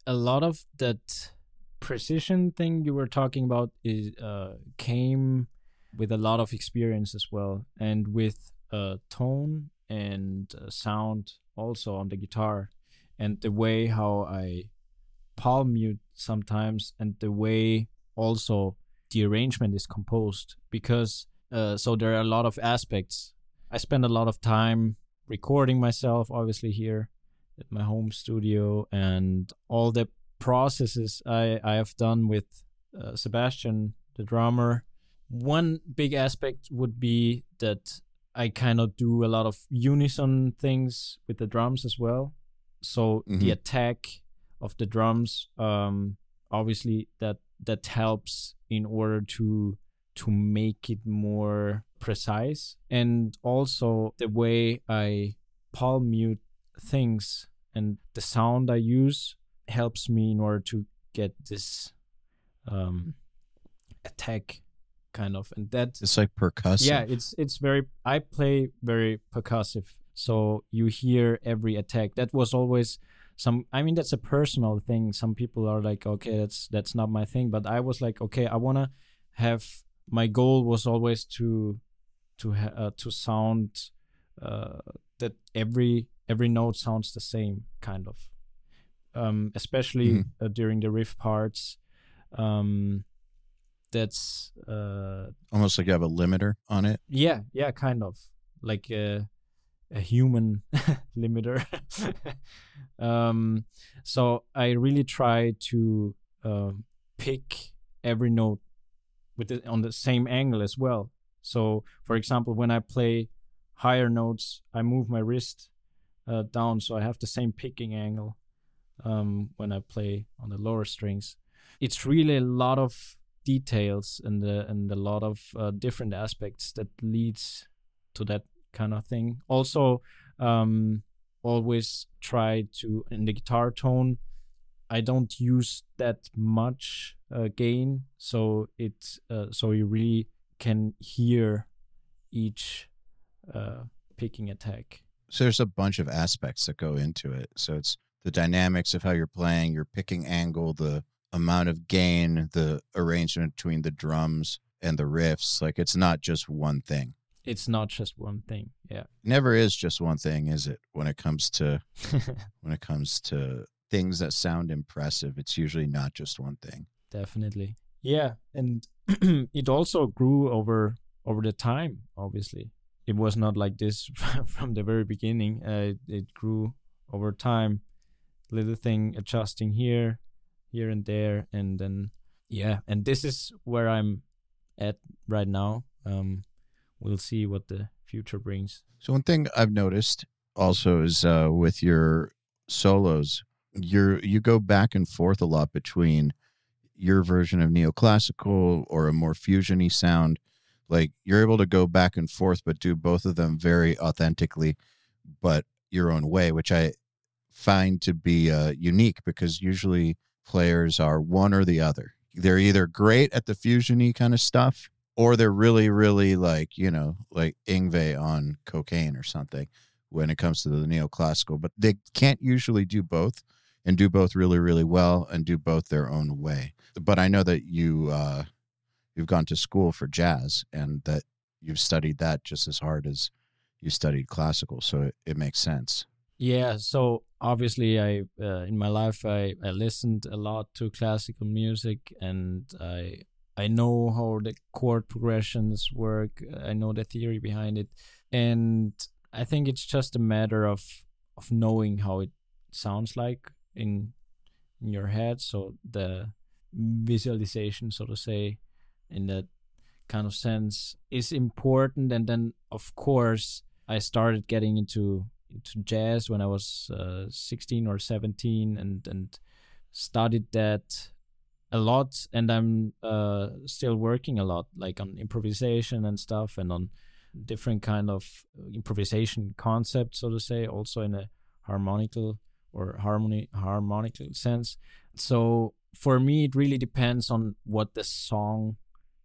a lot of that precision thing you were talking about is uh, came with a lot of experience as well, and with uh, tone and uh, sound also on the guitar, and the way how I palm mute sometimes, and the way also the arrangement is composed, because uh, so there are a lot of aspects. I spend a lot of time recording myself, obviously here at my home studio, and all the processes I, I have done with uh, Sebastian, the drummer. One big aspect would be that I kind of do a lot of unison things with the drums as well. So mm-hmm. the attack of the drums, um, obviously that that helps in order to to make it more precise. And also the way I palm mute things and the sound I use helps me in order to get this um, attack kind of. And that it's like percussive. Yeah, it's it's very, I play very percussive. So you hear every attack. That was always some, I mean, that's a personal thing. Some people are like, okay, that's that's not my thing. But I was like, okay, I want to have, my goal was always to to ha- uh, to sound uh, that every every note sounds the same, kind of. Um, especially mm-hmm. uh, during the riff parts. Um, that's uh, almost like you have a limiter on it. Yeah, yeah, kind of like a, a human limiter. um, so I really try to uh, pick every note with it on the same angle as well. So, for example, when I play higher notes, I move my wrist uh, down, so I have the same picking angle. Um, when I play on the lower strings, it's really a lot of details and the and a lot of uh, different aspects that leads to that kind of thing. Also, um, always try to, in the guitar tone, I don't use that much uh, gain, so it uh, so you really can hear each uh, picking attack. So there's a bunch of aspects that go into it. So it's the dynamics of how you're playing, your picking angle, the amount of gain, the arrangement between the drums and the riffs. Like, it's not just one thing. It's not just one thing. Yeah. Never is just one thing, is it? When it comes to when it comes to things that sound impressive, it's usually not just one thing. Definitely. Yeah, and it also grew over over the time, obviously. It was not like this from the very beginning. Uh, it, it grew over time. Little thing adjusting here, here and there, and then yeah, and this is where I'm at right now. Um, we'll see what the future brings. So one thing I've noticed also is uh, with your solos, you're you go back and forth a lot between your version of neoclassical or a more fusion-y sound. Like, you're able to go back and forth, but do both of them very authentically, but your own way, which I find to be uh, unique, because usually players are one or the other. They're either great at the fusion-y kind of stuff, or they're really, really like, you know, like Yngwie on cocaine or something when it comes to the neoclassical. But they can't usually do both and do both really, really well and do both their own way. But I know that you, uh, you've gone to school for jazz and that you've studied that just as hard as you studied classical. So it, it makes sense. Yeah, so obviously I uh, in my life I, I listened a lot to classical music, and I I know how the chord progressions work. I know the theory behind it, and I think it's just a matter of of knowing how it sounds like in in your head. So the visualization, so to say, in that kind of sense is important. And then of course I started getting into into jazz when I was uh, sixteen or seventeen, and and studied that a lot, and I'm uh, still working a lot, like on improvisation and stuff, and on different kind of improvisation concepts, so to say, also in a harmonical or harmony harmonical sense. So for me, it really depends on what the song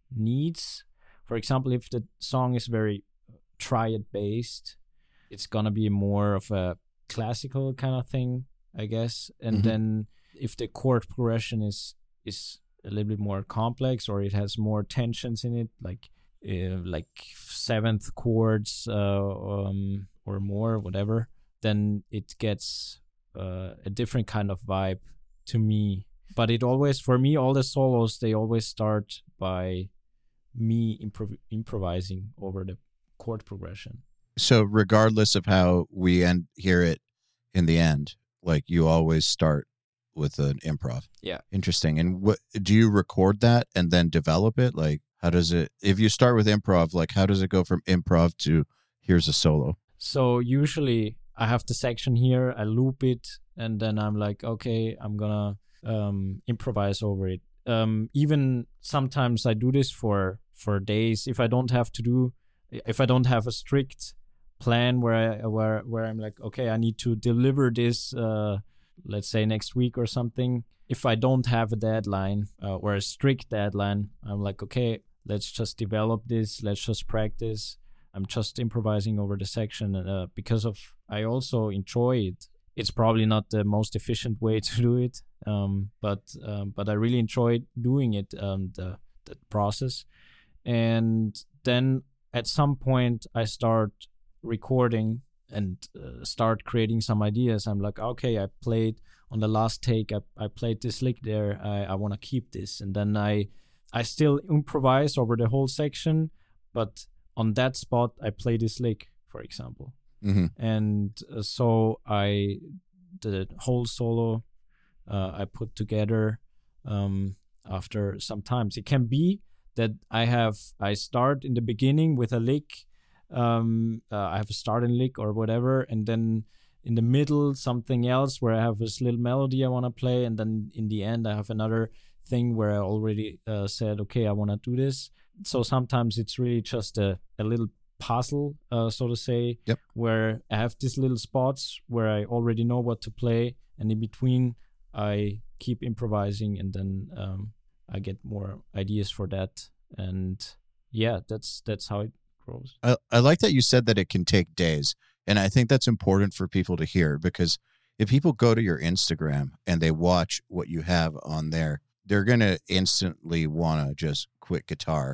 needs. For example, if the song is very triad based, it's gonna be more of a classical kind of thing, I guess. And mm-hmm. then if the chord progression is is a little bit more complex, or it has more tensions in it, like uh, like seventh chords uh, um, or more, whatever, then it gets uh, a different kind of vibe to me. But it always, for me, all the solos, they always start by me improv- improvising over the chord progression. So regardless of how we end hear it in the end, like you always start with an improv. Yeah. Interesting. And what do you record that and then develop it? Like, how does it, if you start with improv, like how does it go from improv to here's a solo? So usually I have the section here, I loop it, and then I'm like, okay, I'm gonna um, improvise over it. Um, even sometimes I do this for for days if I don't have to do, if I don't have a strict plan where I where where I'm like, okay, I need to deliver this, uh, let's say next week or something. If I don't have a deadline uh, or a strict deadline, I'm like, okay, let's just develop this, let's just practice. I'm just improvising over the section uh, because of I also enjoy it. It's probably not the most efficient way to do it, um, but um, but I really enjoy doing it, um, the the process. And then at some point I start recording and uh, start creating some ideas. I'm like, okay, I played on the last take. I, I played this lick there. I, I want to keep this, and then I I still improvise over the whole section, but on that spot, I play this lick, for example. Mm-hmm. And uh, so I, the whole solo, uh, I put together um, after some times. It can be that I have, I start in the beginning with a lick, um, uh, I have a starting lick or whatever, and then in the middle, something else where I have this little melody I want to play, and then in the end, I have another thing where I already uh, said, okay, I want to do this. So sometimes it's really just a, a little puzzle, uh, so to say, yep. where I have these little spots where I already know what to play, and in between I keep improvising, and then um, I get more ideas for that. And yeah, that's that's how it grows. I, I like that you said that it can take days, and I think that's important for people to hear, because if people go to your Instagram and they watch what you have on there, they're going to instantly want to just quit guitar.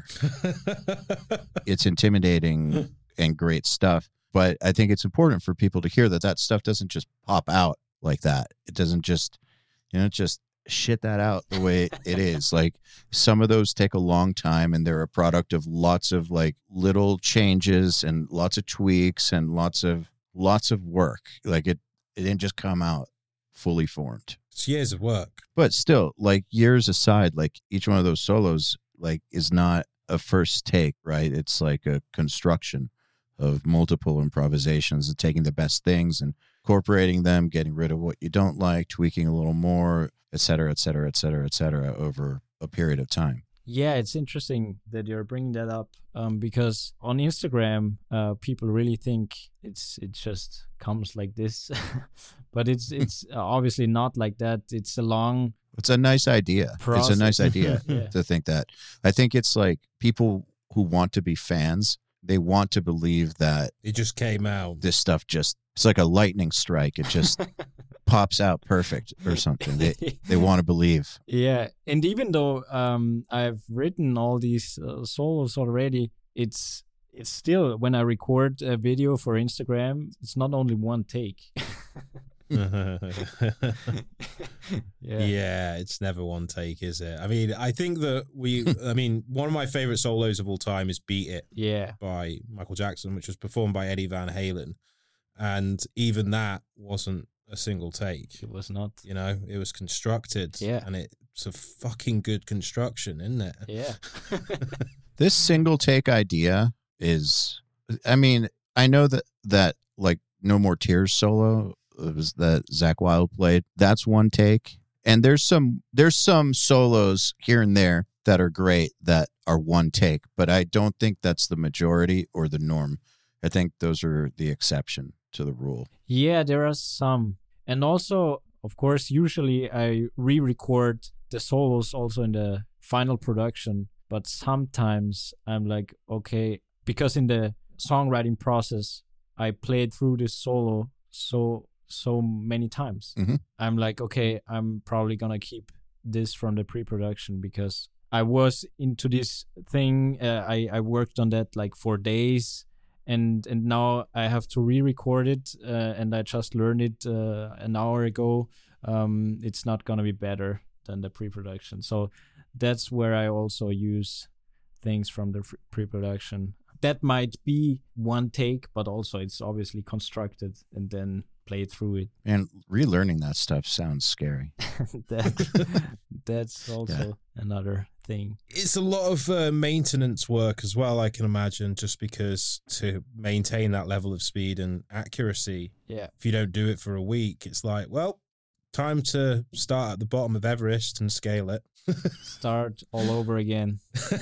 It's intimidating and great stuff. But I think it's important for people to hear that that stuff doesn't just pop out like that. It doesn't just, you know, just shit that out the way it is. Like some of those take a long time, and they're a product of lots of like little changes and lots of tweaks and lots of, lots of work. Like it, it didn't just come out fully formed. It's years of work. But still, like years aside, like each one of those solos, like is not a first take, right? It's like a construction of multiple improvisations and taking the best things and incorporating them, getting rid of what you don't like, tweaking a little more, et cetera, et cetera, et cetera, et cetera, over a period of time. Yeah, it's interesting that you're bringing that up, um, because on Instagram, uh, people really think it's it just comes like this, but it's it's obviously not like that. It's a long. It's a nice idea. Process. It's a nice idea Yeah. to think that. I think it's like people who want to be fans, they want to believe that It just came out. this stuff just, it's like a lightning strike. It just pops out perfect or something. They they want to believe. Yeah, and even though um, I've written all these uh, solos already, it's it's still, when I record a video for Instagram, it's not only one take. yeah. Yeah. yeah, it's never one take, is it? I mean, I think that we, I mean, one of my favorite solos of all time is Beat It Yeah. by Michael Jackson, which was performed by Eddie Van Halen. And even that wasn't a single take. It was not. You know, it was constructed. Yeah. And it's a fucking good construction, isn't it? Yeah. This single take idea is, I mean, I know that, that like No More Tears solo it was that Zakk Wylde played. That's one take. And there's some, there's some solos here and there that are great that are one take, but I don't think that's the majority or the norm. I think those are the exception to the rule. Yeah, there are some. And also, of course, usually I re-record the solos also in the final production, but sometimes I'm like, okay, because in the songwriting process, I played through this solo so so many times. Mhm. I'm like, okay, I'm probably gonna keep this from the pre-production because I was into this thing. Uh, I I worked on that like for days, and and now I have to re-record it, uh, and I just learned it uh, an hour ago. Um, it's not gonna be better than the pre-production. So that's where I also use things from the f- pre-production. That might be one take, but also it's obviously constructed and then played through it. And relearning that stuff sounds scary. that, that's also another thing. It's a lot of uh, maintenance work as well, I can imagine, just because to maintain that level of speed and accuracy, Yeah. if you don't do it for a week, it's like, well, time to start at the bottom of Everest and scale it. Start all over again.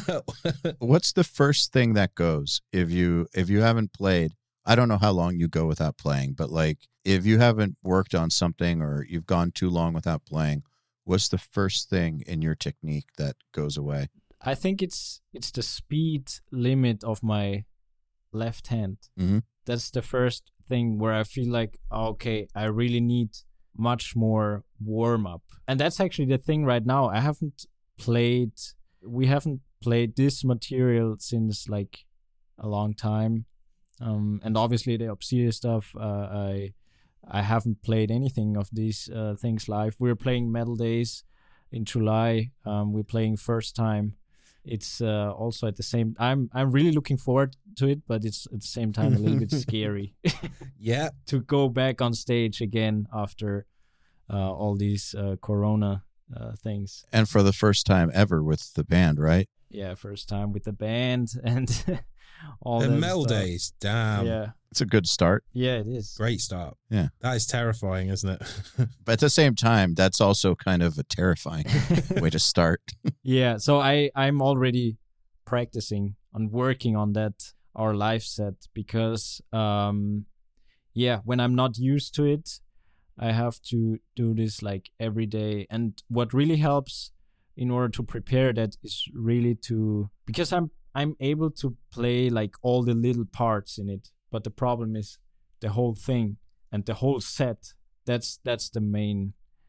What's the first thing that goes if you if you haven't played? I don't know how long you go without playing, but like if you haven't worked on something or you've gone too long without playing, what's the first thing in your technique that goes away? I think it's it's the speed limit of my left hand. Mhm. That's the first thing where I feel like, okay, I really need much more warm up. And that's actually the thing right now. I haven't played, we haven't played this material since like a long time. Um, and obviously the Obsidian stuff, uh, I I haven't played anything of these uh, things live. We're playing Metal Days in July. Um, we're playing first time. It's uh, also at the same. I'm I'm really looking forward to it, but it's at the same time a little bit scary Yeah. to go back on stage again after uh, all these uh, Corona uh, things. And for the first time ever with the band, right? Yeah, first time with the band and all The that Mel stuff. Days, damn. Yeah, It's a good start. yeah, it is. Great start. Yeah. That is terrifying, isn't it? But at the same time, that's also kind of a terrifying way to start. Yeah, so I I'm already practicing on working on that our live set because um yeah, when I'm not used to it, I have to do this like every day. And what really helps in order to prepare that is really to, because I'm I'm able to play like all the little parts in it, but the problem is the whole thing and the whole set. That's that's the main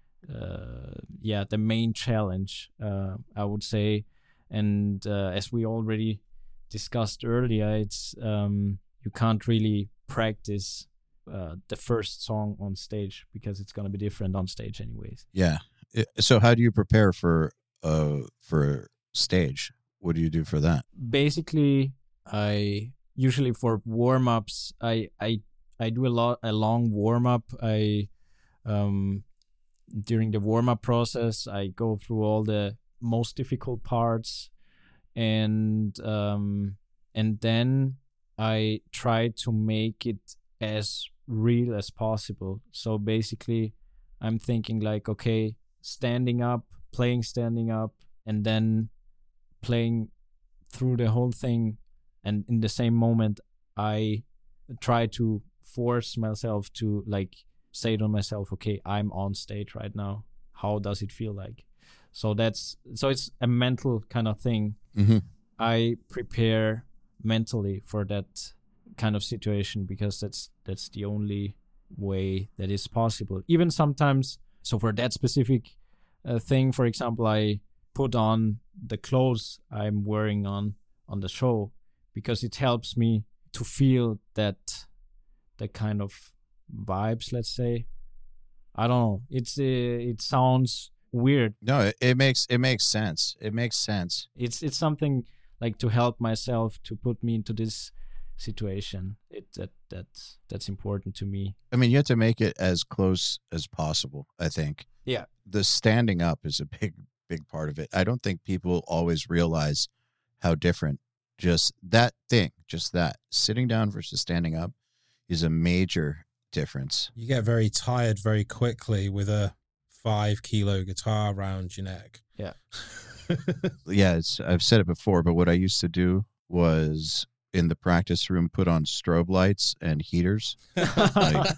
uh yeah the main challenge, uh I would say. And uh, as we already discussed earlier, it's um you can't really practice uh, the first song on stage because it's going to be different on stage anyways. Yeah. I- So how do you prepare for uh for stage? What do you do for that? Basically, I usually for warm-ups, I I I do a lot a long warm-up. I um during the warm-up process, I go through all the most difficult parts, and um and then I try to make it as real as possible. So basically, I'm thinking like, okay, standing up, playing standing up, and then playing through the whole thing. And in the same moment, I try to force myself to like say to myself, okay, I'm on stage right now. How does it feel like? So that's so it's a mental kind of thing. Mm-hmm. I prepare mentally for that kind of situation because that's that's the only way that is possible. Even sometimes, so for that specific uh, thing, for example, I put on the clothes I'm wearing on on the show because it helps me to feel that the kind of vibes, let's say. I don't know. It's uh, it sounds weird. No, it, it makes it makes sense. It makes sense. It's it's something like to help myself to put me into this situation. It that that's that's important to me. I mean, you have to make it as close as possible, I think. Yeah. The standing up is a big big part of it. I don't think people always realize how different just that thing, just that sitting down versus standing up is a major difference. You get very tired very quickly with a five kilo guitar around your neck. Yeah. Yeah, it's, I've said it before, but what I used to do was in the practice room put on strobe lights and heaters. Like,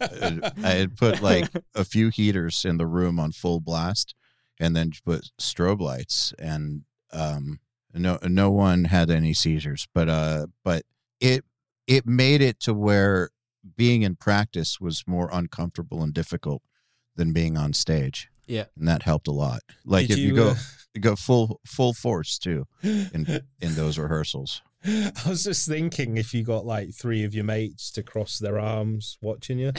I had put like a few heaters in the room on full blast and then put strobe lights, and um no no one had any seizures, but uh but it it made it to where being in practice was more uncomfortable and difficult than being on stage. Yeah. And that helped a lot. Like Did if you, you, go uh, you go full full force too in in those rehearsals. I was just thinking if you got like three of your mates to cross their arms watching you.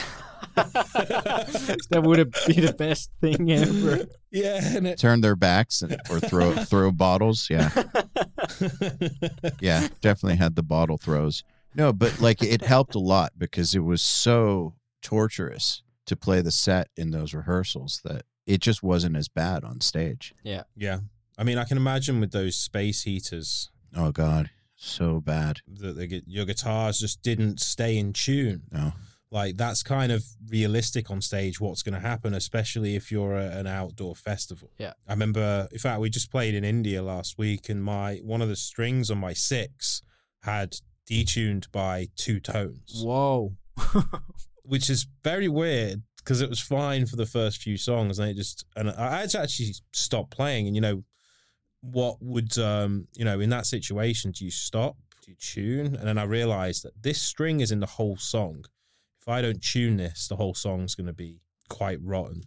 That would have been the best thing ever. Yeah, and it, Turn their backs and, or throw throw bottles. Yeah. Yeah, definitely had the bottle throws. No, but like it helped a lot because it was so torturous to play the set in those rehearsals that it just wasn't as bad on stage. Yeah. yeah. I mean, I can imagine with those space heaters Oh God, so bad. that they get, your guitars just didn't stay in tune. No. Like that's kind of realistic on stage what's going to happen, especially if you're a, an outdoor festival. Yeah. I remember, in fact, we just played in India last week and my one of the strings on my six had detuned by two tones, Whoa. which is very weird because it was fine for the first few songs and it just, and I had to actually stop playing. And, you know, what would, um, you know, in that situation, do you stop, do you tune? And then I realized that this string is in the whole song. If I don't tune this, the whole song's going to be quite rotten.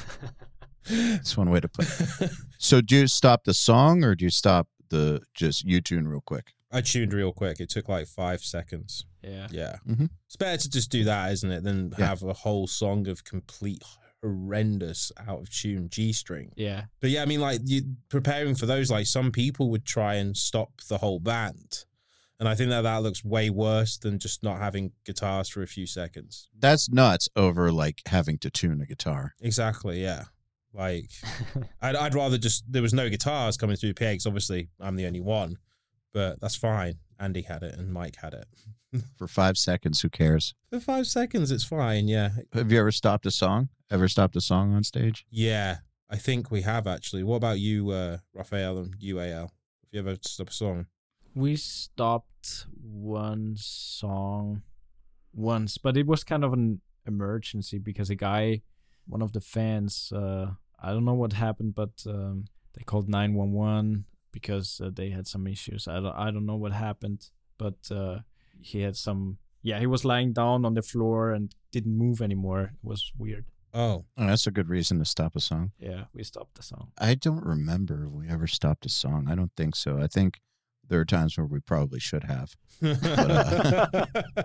That's one way to play it. So do you stop the song or do you stop the just you tune real quick? I tuned real quick. It took like five seconds. Yeah. Yeah. Mhm. It's better to just do that, isn't it, than Yeah. have a whole song of complete horrendous out of tune G string. Yeah. But yeah, I mean, like you preparing for those, like some people would try and stop the whole band. And I think that that looks way worse than just not having guitars for a few seconds. That's nuts over like having to tune a guitar. Exactly, yeah. Like, I'd, I'd rather just, there was no guitars coming through the P A because obviously I'm the only one. But that's fine. Andy had it and Mike had it. For five seconds, who cares? For five seconds, it's fine, yeah. Have you ever stopped a song? Ever stopped a song on stage? Yeah, I think we have actually. What about you, uh, Raphael and U A L? Have you ever stopped a song? We stopped one song once, but it was kind of an emergency because a guy, one of the fans, uh, I don't know what happened, but um, they called nine one one because uh, they had some issues. I don't, I don't know what happened, but uh, he had some, yeah, he was lying down on the floor and didn't move anymore. It was weird. Oh, Oh, that's a good reason to stop a song. Yeah, we stopped the song. I don't remember if we ever stopped a song. I don't think so. I think there are times where we probably should have. uh,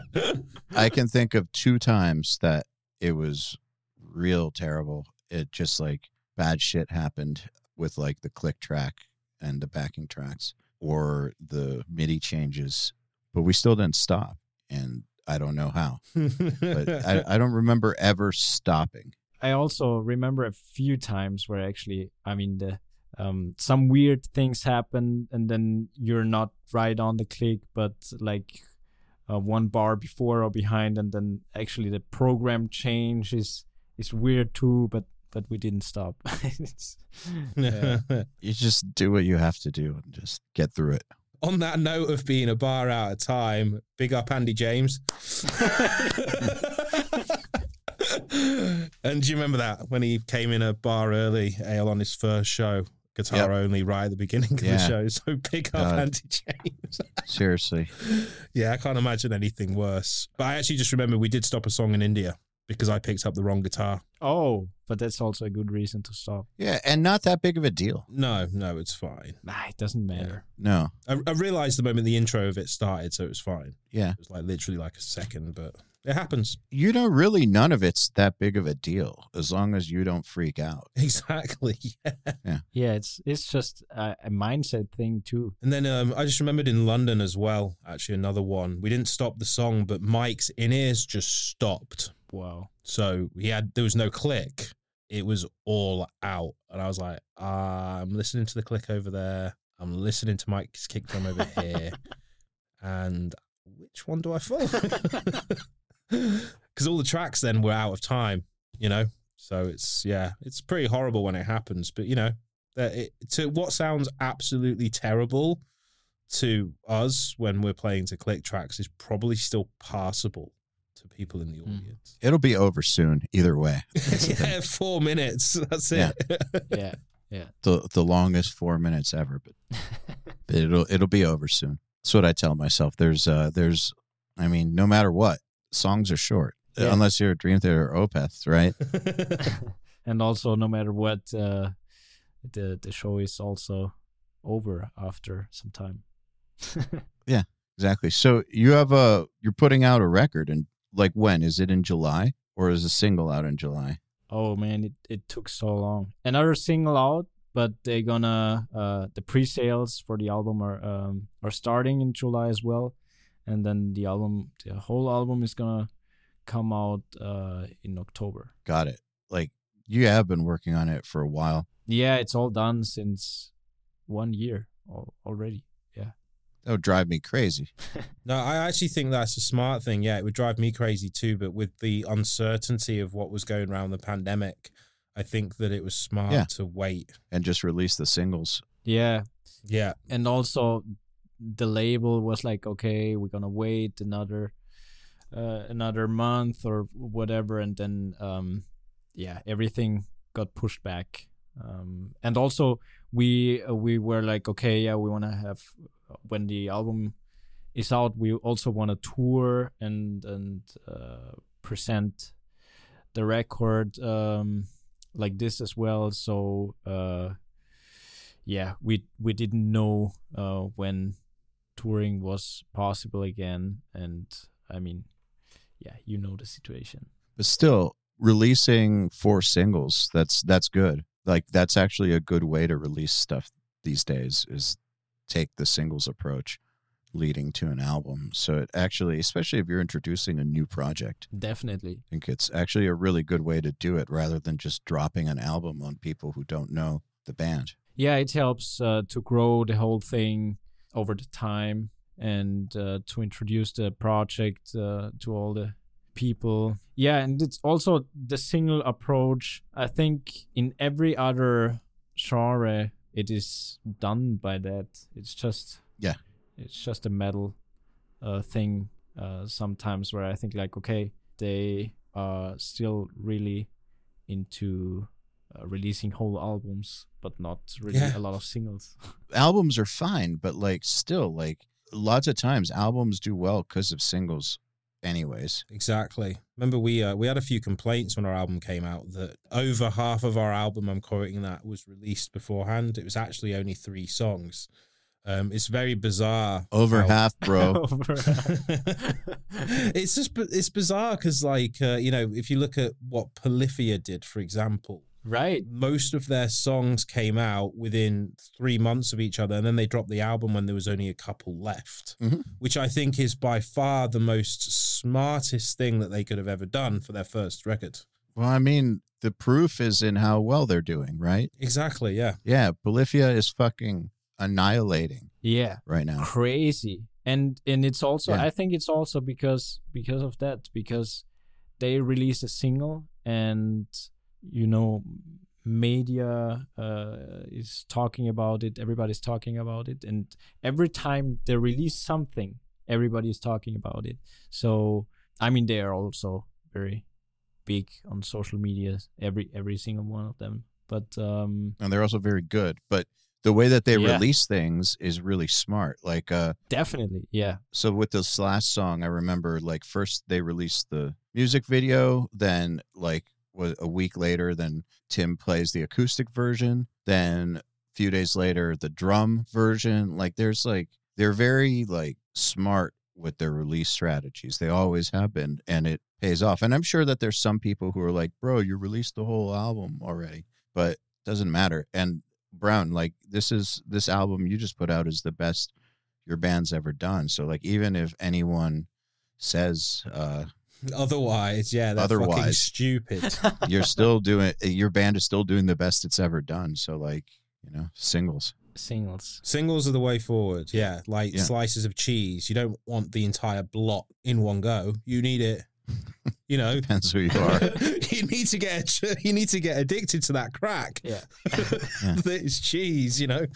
I can think of two times that it was real terrible. It just like bad shit happened with like the click track and the backing tracks or the MIDI changes, but we still didn't stop. And I don't know how, but I, I don't remember ever stopping. I also remember a few times where actually, I mean, the um, some weird things happen and then you're not right on the click, but like uh, one bar before or behind, and then actually the program change is is weird too, but but we didn't stop. It's, yeah. You just do what you have to do and just get through it. On that note of being a bar out of time, big up Andy James. And do you remember that when he came in a bar early, Ale, on his first show, guitar Yep. only, right at the beginning of Yeah. the show? So big up God. Andy James. Seriously. Yeah, I can't imagine anything worse. But I actually just remember we did stop a song in India because I picked up the wrong guitar. Oh, but that's also a good reason to stop. Yeah, and not that big of a deal. No, no, it's fine. Nah, it doesn't matter. No. I, I realized the moment the intro of it started, so it was fine. Yeah. It was like literally like a second, but it happens. You know, really, none of it's that big of a deal as long as you don't freak out. Exactly. Yeah. Yeah, it's it's just a, a mindset thing too. And then um, I just remembered in London as well, actually another one. We didn't stop the song, but Mike's in-ears just stopped. Wow. So he had, there was no click. It was all out. And I was like, ah, I'm listening to the click over there. I'm listening to Mike's kick drum over here. And which one do I follow? Because all the tracks then were out of time, you know? So it's, yeah, it's pretty horrible when it happens. But, you know, that it, to what sounds absolutely terrible to us when we're playing to click tracks is probably still passable to people in the audience. It'll be over soon, either way. Yeah, four minutes. That's it. Yeah. Yeah. The the longest four minutes ever, but, but it'll it'll be over soon. That's what I tell myself. There's uh there's I mean, no matter what, songs are short, Yeah. unless you're a Dream Theater or Opeth, right? And also, no matter what, uh, the the show is also over after some time. Exactly. So you have a you're putting out a record, and like when is it in July or is a single out in July? Oh man, it, it took so long. Another single out, but they're gonna uh the pre-sales for the album are um are starting in July as well, and then the album, the whole album is gonna come out uh in October. Got it. Like you have been working on it for a while. Yeah, it's all done since one year al- already. That would drive me crazy. No, I actually think that's a smart thing. Yeah, it would drive me crazy too. But with the uncertainty of what was going around the pandemic, I think that it was smart Yeah. to wait. And just release the singles. Yeah, Yeah. and also the label was like, okay, we're gonna wait another uh, another month or whatever, and then um yeah, everything got pushed back, um and also we uh, we were like, okay, yeah, we want to have, when the album is out, we also want to tour and and uh, present the record um like this as well. So uh yeah, we we didn't know uh, when touring was possible again, and I mean, yeah, you know the situation. But still, releasing four singles, that's that's good. Like that's actually a good way to release stuff these days, is take the singles approach leading to an album. So it actually, especially if you're introducing a new project, Definitely. I think it's actually a really good way to do it rather than just dropping an album on people who don't know the band. Yeah, it helps uh, to grow the whole thing over the time, and uh, to introduce the project uh, to all the people. Yeah, and it's also the single approach. I think in every other genre it is done by that. It's just Yeah. it's just a metal uh, thing uh, sometimes, where I think like, okay, they are still really into uh, releasing whole albums, but not really Yeah. a lot of singles. Albums are fine, but like still, like lots of times albums do well because of singles anyways. Exactly. Remember, we uh, we had a few complaints when our album came out that over half of our album, I'm quoting that, was released beforehand. It was actually only three songs. Um, it's very bizarre. Over how- half, bro. It's just it's bizarre because, like, uh, you know, if you look at what Polyphia did, for example, Right. most of their songs came out within three months of each other, and then they dropped the album when there was only a couple left, Mhm. which I think is by far the most smartest thing that they could have ever done for their first record. Well, I mean, the proof is in how well they're doing, right? Exactly, yeah. Yeah, Polyphia is fucking annihilating Yeah. right now. Crazy. And and it's also, Yeah. I think it's also because because of that, because they released a single, and you know, media uh, is talking about it, everybody's talking about it, and every time they release something, everybody's talking about it. So I mean, they are also very big on social media, every every single one of them. But um And they're also very good. But the way that they Yeah. release things is really smart. Like, uh, definitely, yeah. so with this last song, I remember like first they released the music video, then like wa- a week later, then Tim plays the acoustic version, then a few days later the drum version. Like there's like they're very like smart with their release strategies. They always have been, and it pays off. And I'm sure that there's some people who are like, bro, you released the whole album already, but it doesn't matter. And Brown, like this is this album you just put out is the best your band's ever done. So like even if anyone says uh Otherwise, yeah, they're fucking Otherwise. stupid. you're still doing your band is still doing the best it's ever done. So like, you know, singles. Singles. Singles are the way forward. Yeah, like Yeah. slices of cheese. You don't want the entire block in one go. You need it. You know, Depends who you are. you need to get you need to get addicted to that crack. Yeah. That is cheese. You know.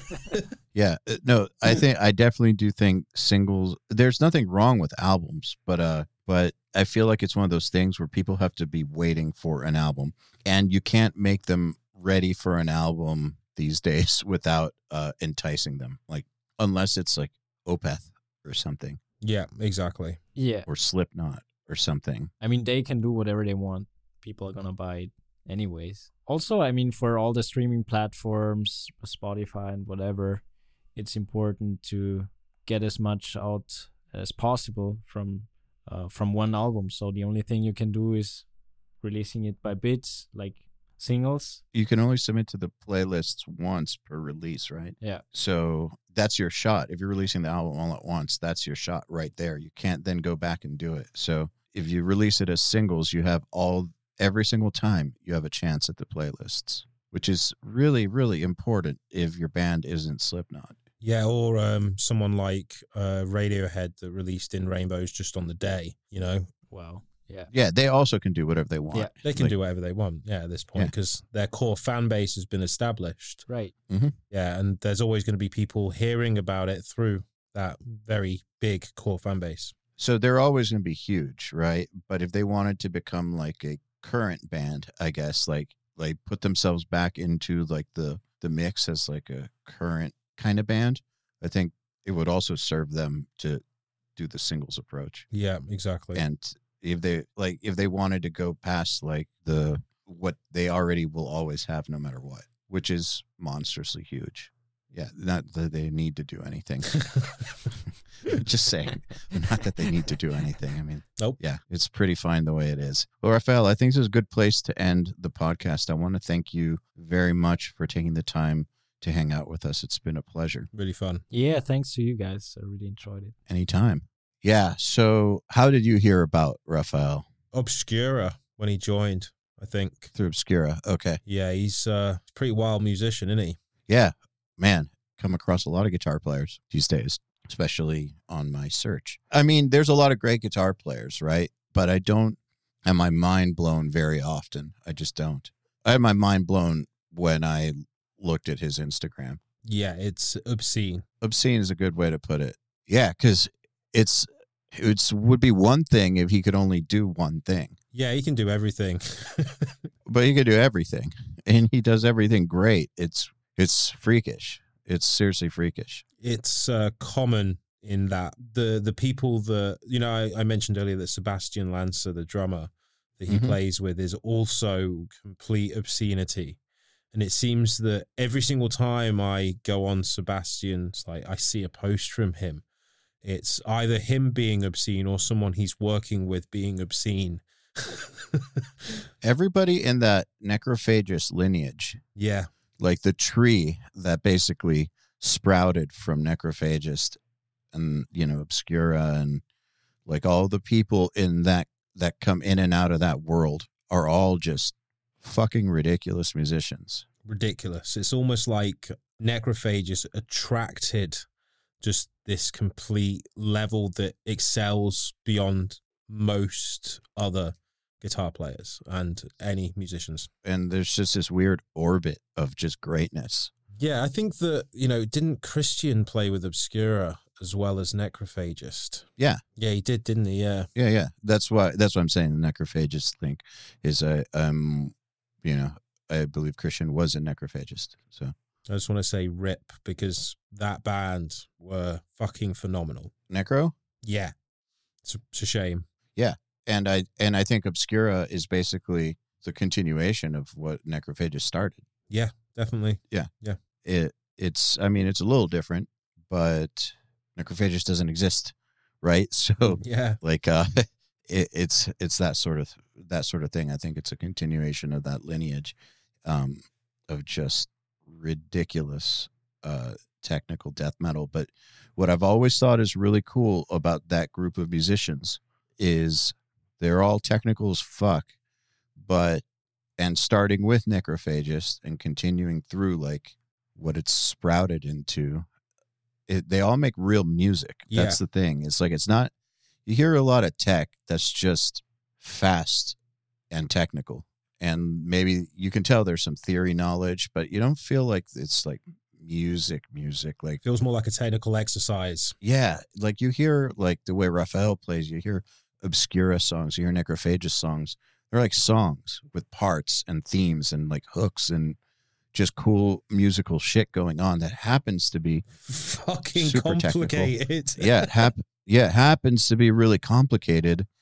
Yeah. uh, No, I think I definitely do think singles there's nothing wrong with albums, but uh but I feel like it's one of those things where people have to be waiting for an album, and you can't make them ready for an album these days without uh enticing them. Like unless it's like Opeth or something, Yeah, exactly. Yeah. or Slipknot or something. I mean, they can do whatever they want. People are gonna buy it anyways. Also, I mean, for all the streaming platforms, Spotify and whatever, it's important to get as much out as possible from uh, from one album. So the only thing you can do is releasing it by bits, like singles. You can only submit to the playlists once per release, right? Yeah. So that's your shot. If you're releasing the album all at once, that's your shot right there. You can't then go back and do it. So if you release it as singles, you have all every single time you have a chance at the playlists, which is really, really important if your band isn't Slipknot. Yeah, or um, someone like uh, Radiohead that released In Rainbows just on the day, you know? Wow. Yeah. Yeah, they also can do whatever they want. Yeah. They can Like- do whatever they want, yeah, at this point, Yeah. because their core fan base has been established. Right. Yeah, and there's always going to be people hearing about it through that very big core fan base. So they're always going to be huge, right? But if they wanted to become like a current band, I guess, like like put themselves back into like the the mix as like a current kind of band, I think it would also serve them to do the singles approach. Yeah, exactly. And if they like if they wanted to go past like the what they already will always have no matter what, which is monstrously huge. Yeah, not that they need to do anything. Just saying. Not that they need to do anything. I mean, Nope. yeah, it's pretty fine the way it is. Well, Raphael, I think this is a good place to end the podcast. I want to thank you very much for taking the time to hang out with us. It's been a pleasure. Really fun. Yeah. Thanks to you guys. I really enjoyed it. Anytime. Yeah. So how did you hear about Raphael? Obscura when he joined, I think. Through Obscura. Okay. Yeah, he's uh, a pretty wild musician, isn't he? Yeah, man, come across a lot of guitar players these days, especially on my search. I mean, there's a lot of great guitar players, right? But I don't have my mind blown very often. I just don't. I had my mind blown when I looked at his Instagram. Yeah, it's obscene. Obscene is a good way to put it. Yeah, because it's it's would be one thing if he could only do one thing, Yeah, he can do everything. but he could do everything, and he does everything great. It's it's freakish. It's seriously freakish. It's uh, common in that the the people that, you know, I, I mentioned earlier that Sebastian Lancer, the drummer that he Mhm. plays with, is also complete obscenity. And it seems that every single time I go on Sebastian's, like I see a post from him, it's either him being obscene or someone he's working with being obscene. Everybody in that Necrophagous lineage, Yeah. like the tree that basically sprouted from Necrophagist and, you know, Obscura, and like all the people in that that come in and out of that world are all just fucking ridiculous musicians. Ridiculous. It's almost like Necrophagous attracted just this complete level that excels beyond most other guitar players and any musicians. And there's just this weird orbit of just greatness. Yeah, I think that, you know, didn't Christian play with Obscura as well as Necrophagist? Yeah. Yeah, he did, didn't he? Yeah. Yeah, yeah. That's why that's what I'm saying. The Necrophagist thing is a um you know, I believe Christian was a Necrophagist. So I just want to say rip because that band were fucking phenomenal. Necro? Yeah. It's a, it's a shame. And I and I think Obscura is basically the continuation of what Necrophagist started. Yeah, definitely. It it's I mean it's a little different, but Necrophagist doesn't exist, right? So Yeah. like uh it, it's it's that sort of that sort of thing. I think it's a continuation of that lineage um of just ridiculous uh technical death metal. But what I've always thought is really cool about that group of musicians is they're all technical as fuck, but and starting with Necrophagist and continuing through like what it's sprouted into, it, they all make real music. Yeah. That's the thing. It's like it's not, you hear a lot of tech that's just fast and technical, and maybe you can tell there's some theory knowledge, but you don't feel like it's like music music like Feels more like a technical exercise. yeah, like you hear like the way Raphael plays, you hear Obscura songs, you hear Necrophagist songs. They're like songs with parts and themes and like hooks and just cool musical shit going on that happens to be Fucking Super technical. complicated. yeah, it hap- yeah, it happens to be really complicated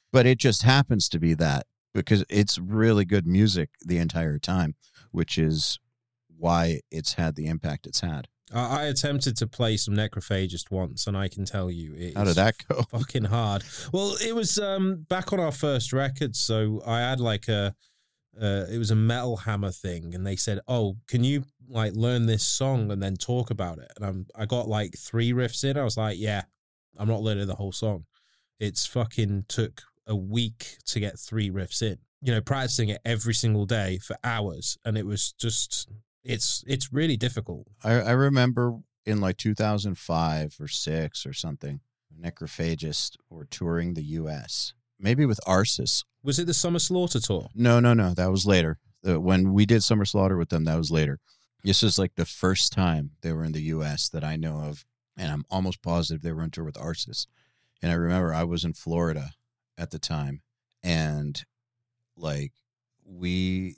but it just happens to be that because it's really good music the entire time, which is why it's had the impact it's had. I attempted to play some Necrophagist once, and I can tell you, it How did that go? Fucking hard. Well, it was um, back on our first record, so I had like a, uh, it was a Metal Hammer thing, and they said, "Oh, can you like learn this song and then talk about it?" And I'm, I got like three riffs in. I was like, "Yeah, I'm not learning the whole song." It's fucking took a week to get three riffs in. You know, practicing it every single day for hours, and it was just. It's it's really difficult. I, I remember in like two thousand five or six or something, Necrophagist were touring the U S, maybe with Arsis. Was it the Summer Slaughter tour? No, no, no. That was later. The, when we did Summer Slaughter with them, that was later. This is like the first time they were in the U S that I know of, and I'm almost positive they were on tour with Arsis. And I remember I was in Florida at the time, and like we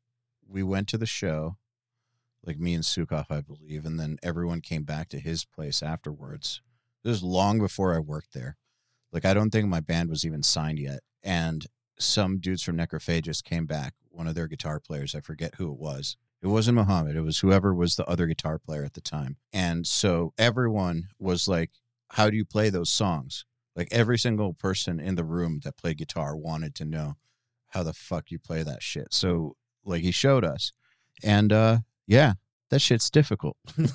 we went to the show. Like me and Sukov, I believe, and then everyone came back to his place afterwards. This was long before I worked there. Like, I don't think my band was even signed yet. And some dudes from Necrophagist came back, one of their guitar players, I forget who it was. It wasn't Muhammad. It was whoever was the other guitar player at the time. And so everyone was like, how do you play those songs? Like, every single person in the room that played guitar wanted to know how the fuck you play that shit. So, like, he showed us. And, uh, yeah, that shit's difficult.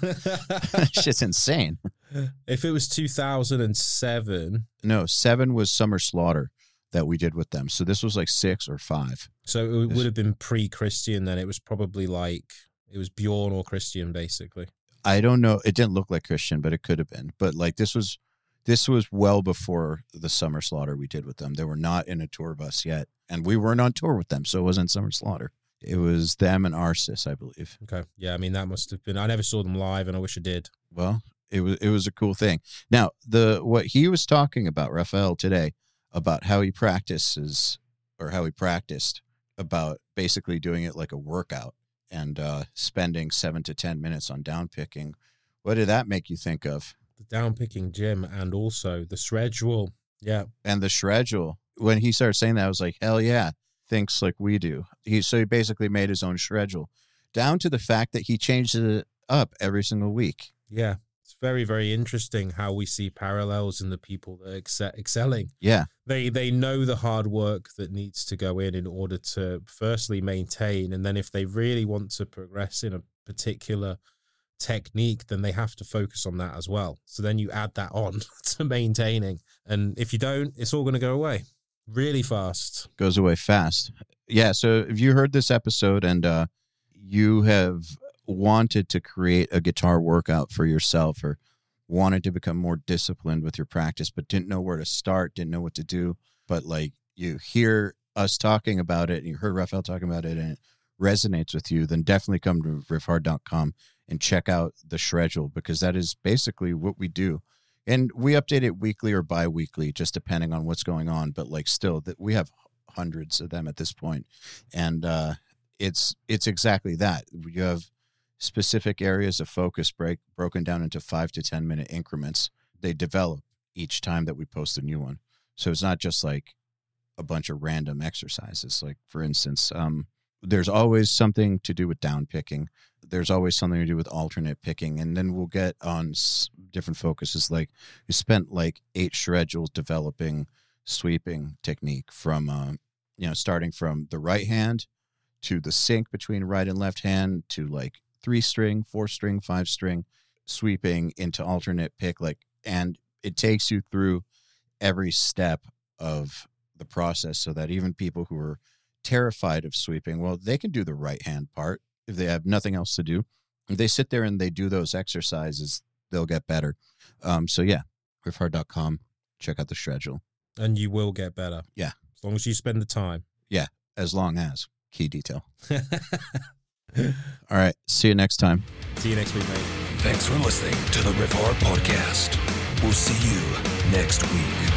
That shit's insane. If it was two thousand seven. No, seven was Summer Slaughter that we did with them. So this was like six or five. So it would have been pre-Christian then. It was probably like, it was Bjorn or Christian, basically. I don't know. It didn't look like Christian, but it could have been. But like this was, this was well before the Summer Slaughter we did with them. They were not in a tour bus yet. And we weren't on tour with them, so it wasn't Summer Slaughter. It was them and Arsis, I believe. Okay. Yeah, I mean, that must have been... I never saw them live, and I wish I did. Well, it was it was a cool thing. Now, the what he was talking about, Raphael, today, about how he practices, or how he practiced, about basically doing it like a workout and uh, spending seven to ten minutes on downpicking. What did that make you think of? The downpicking gym and also the schedule. Yeah. And the schedule. When he started saying that, I was like, hell yeah. Thinks like we do. He so he basically made his own schedule, down to the fact that he changed it up every single week. Yeah, it's very very interesting how we see parallels in the people that are excel- excelling. Yeah, they they know the hard work that needs to go in in order to firstly maintain, and then if they really want to progress in a particular technique, then they have to focus on that as well. So then you add that on to maintaining, and if you don't, it's all going to go away. Really fast. Goes away fast. Yeah, so if you heard this episode and uh, you have wanted to create a guitar workout for yourself or wanted to become more disciplined with your practice but didn't know where to start, didn't know what to do, but like you hear us talking about it and you heard Raphael talking about it and it resonates with you, then definitely come to riff hard dot com and check out the schedule, because that is basically what we do. And we update it weekly or bi-weekly, just depending on what's going on. But like still, that we have hundreds of them at this point. And uh, it's it's exactly that. You have specific areas of focus break broken down into five to ten minute increments. They develop each time that we post a new one. So it's not just like a bunch of random exercises. Like, for instance, um, there's always something to do with down picking. There's always something to do with alternate picking. And then we'll get on s- different focuses. Like, we spent like eight schedules developing sweeping technique from, uh, you know, starting from the right hand to the sync between right and left hand to like three string, four string, five string, sweeping into alternate pick. Like, and it takes you through every step of the process so that even people who are terrified of sweeping, well, they can do the right hand part if they have nothing else to do. If they sit there and they do those exercises, they'll get better. Um, so yeah, riff hard dot com, check out the schedule. And you will get better. Yeah. As long as you spend the time. Yeah, as long as. Key detail. All right, see you next time. See you next week, mate. Thanks for listening to the Riff Hard Podcast. We'll see you next week.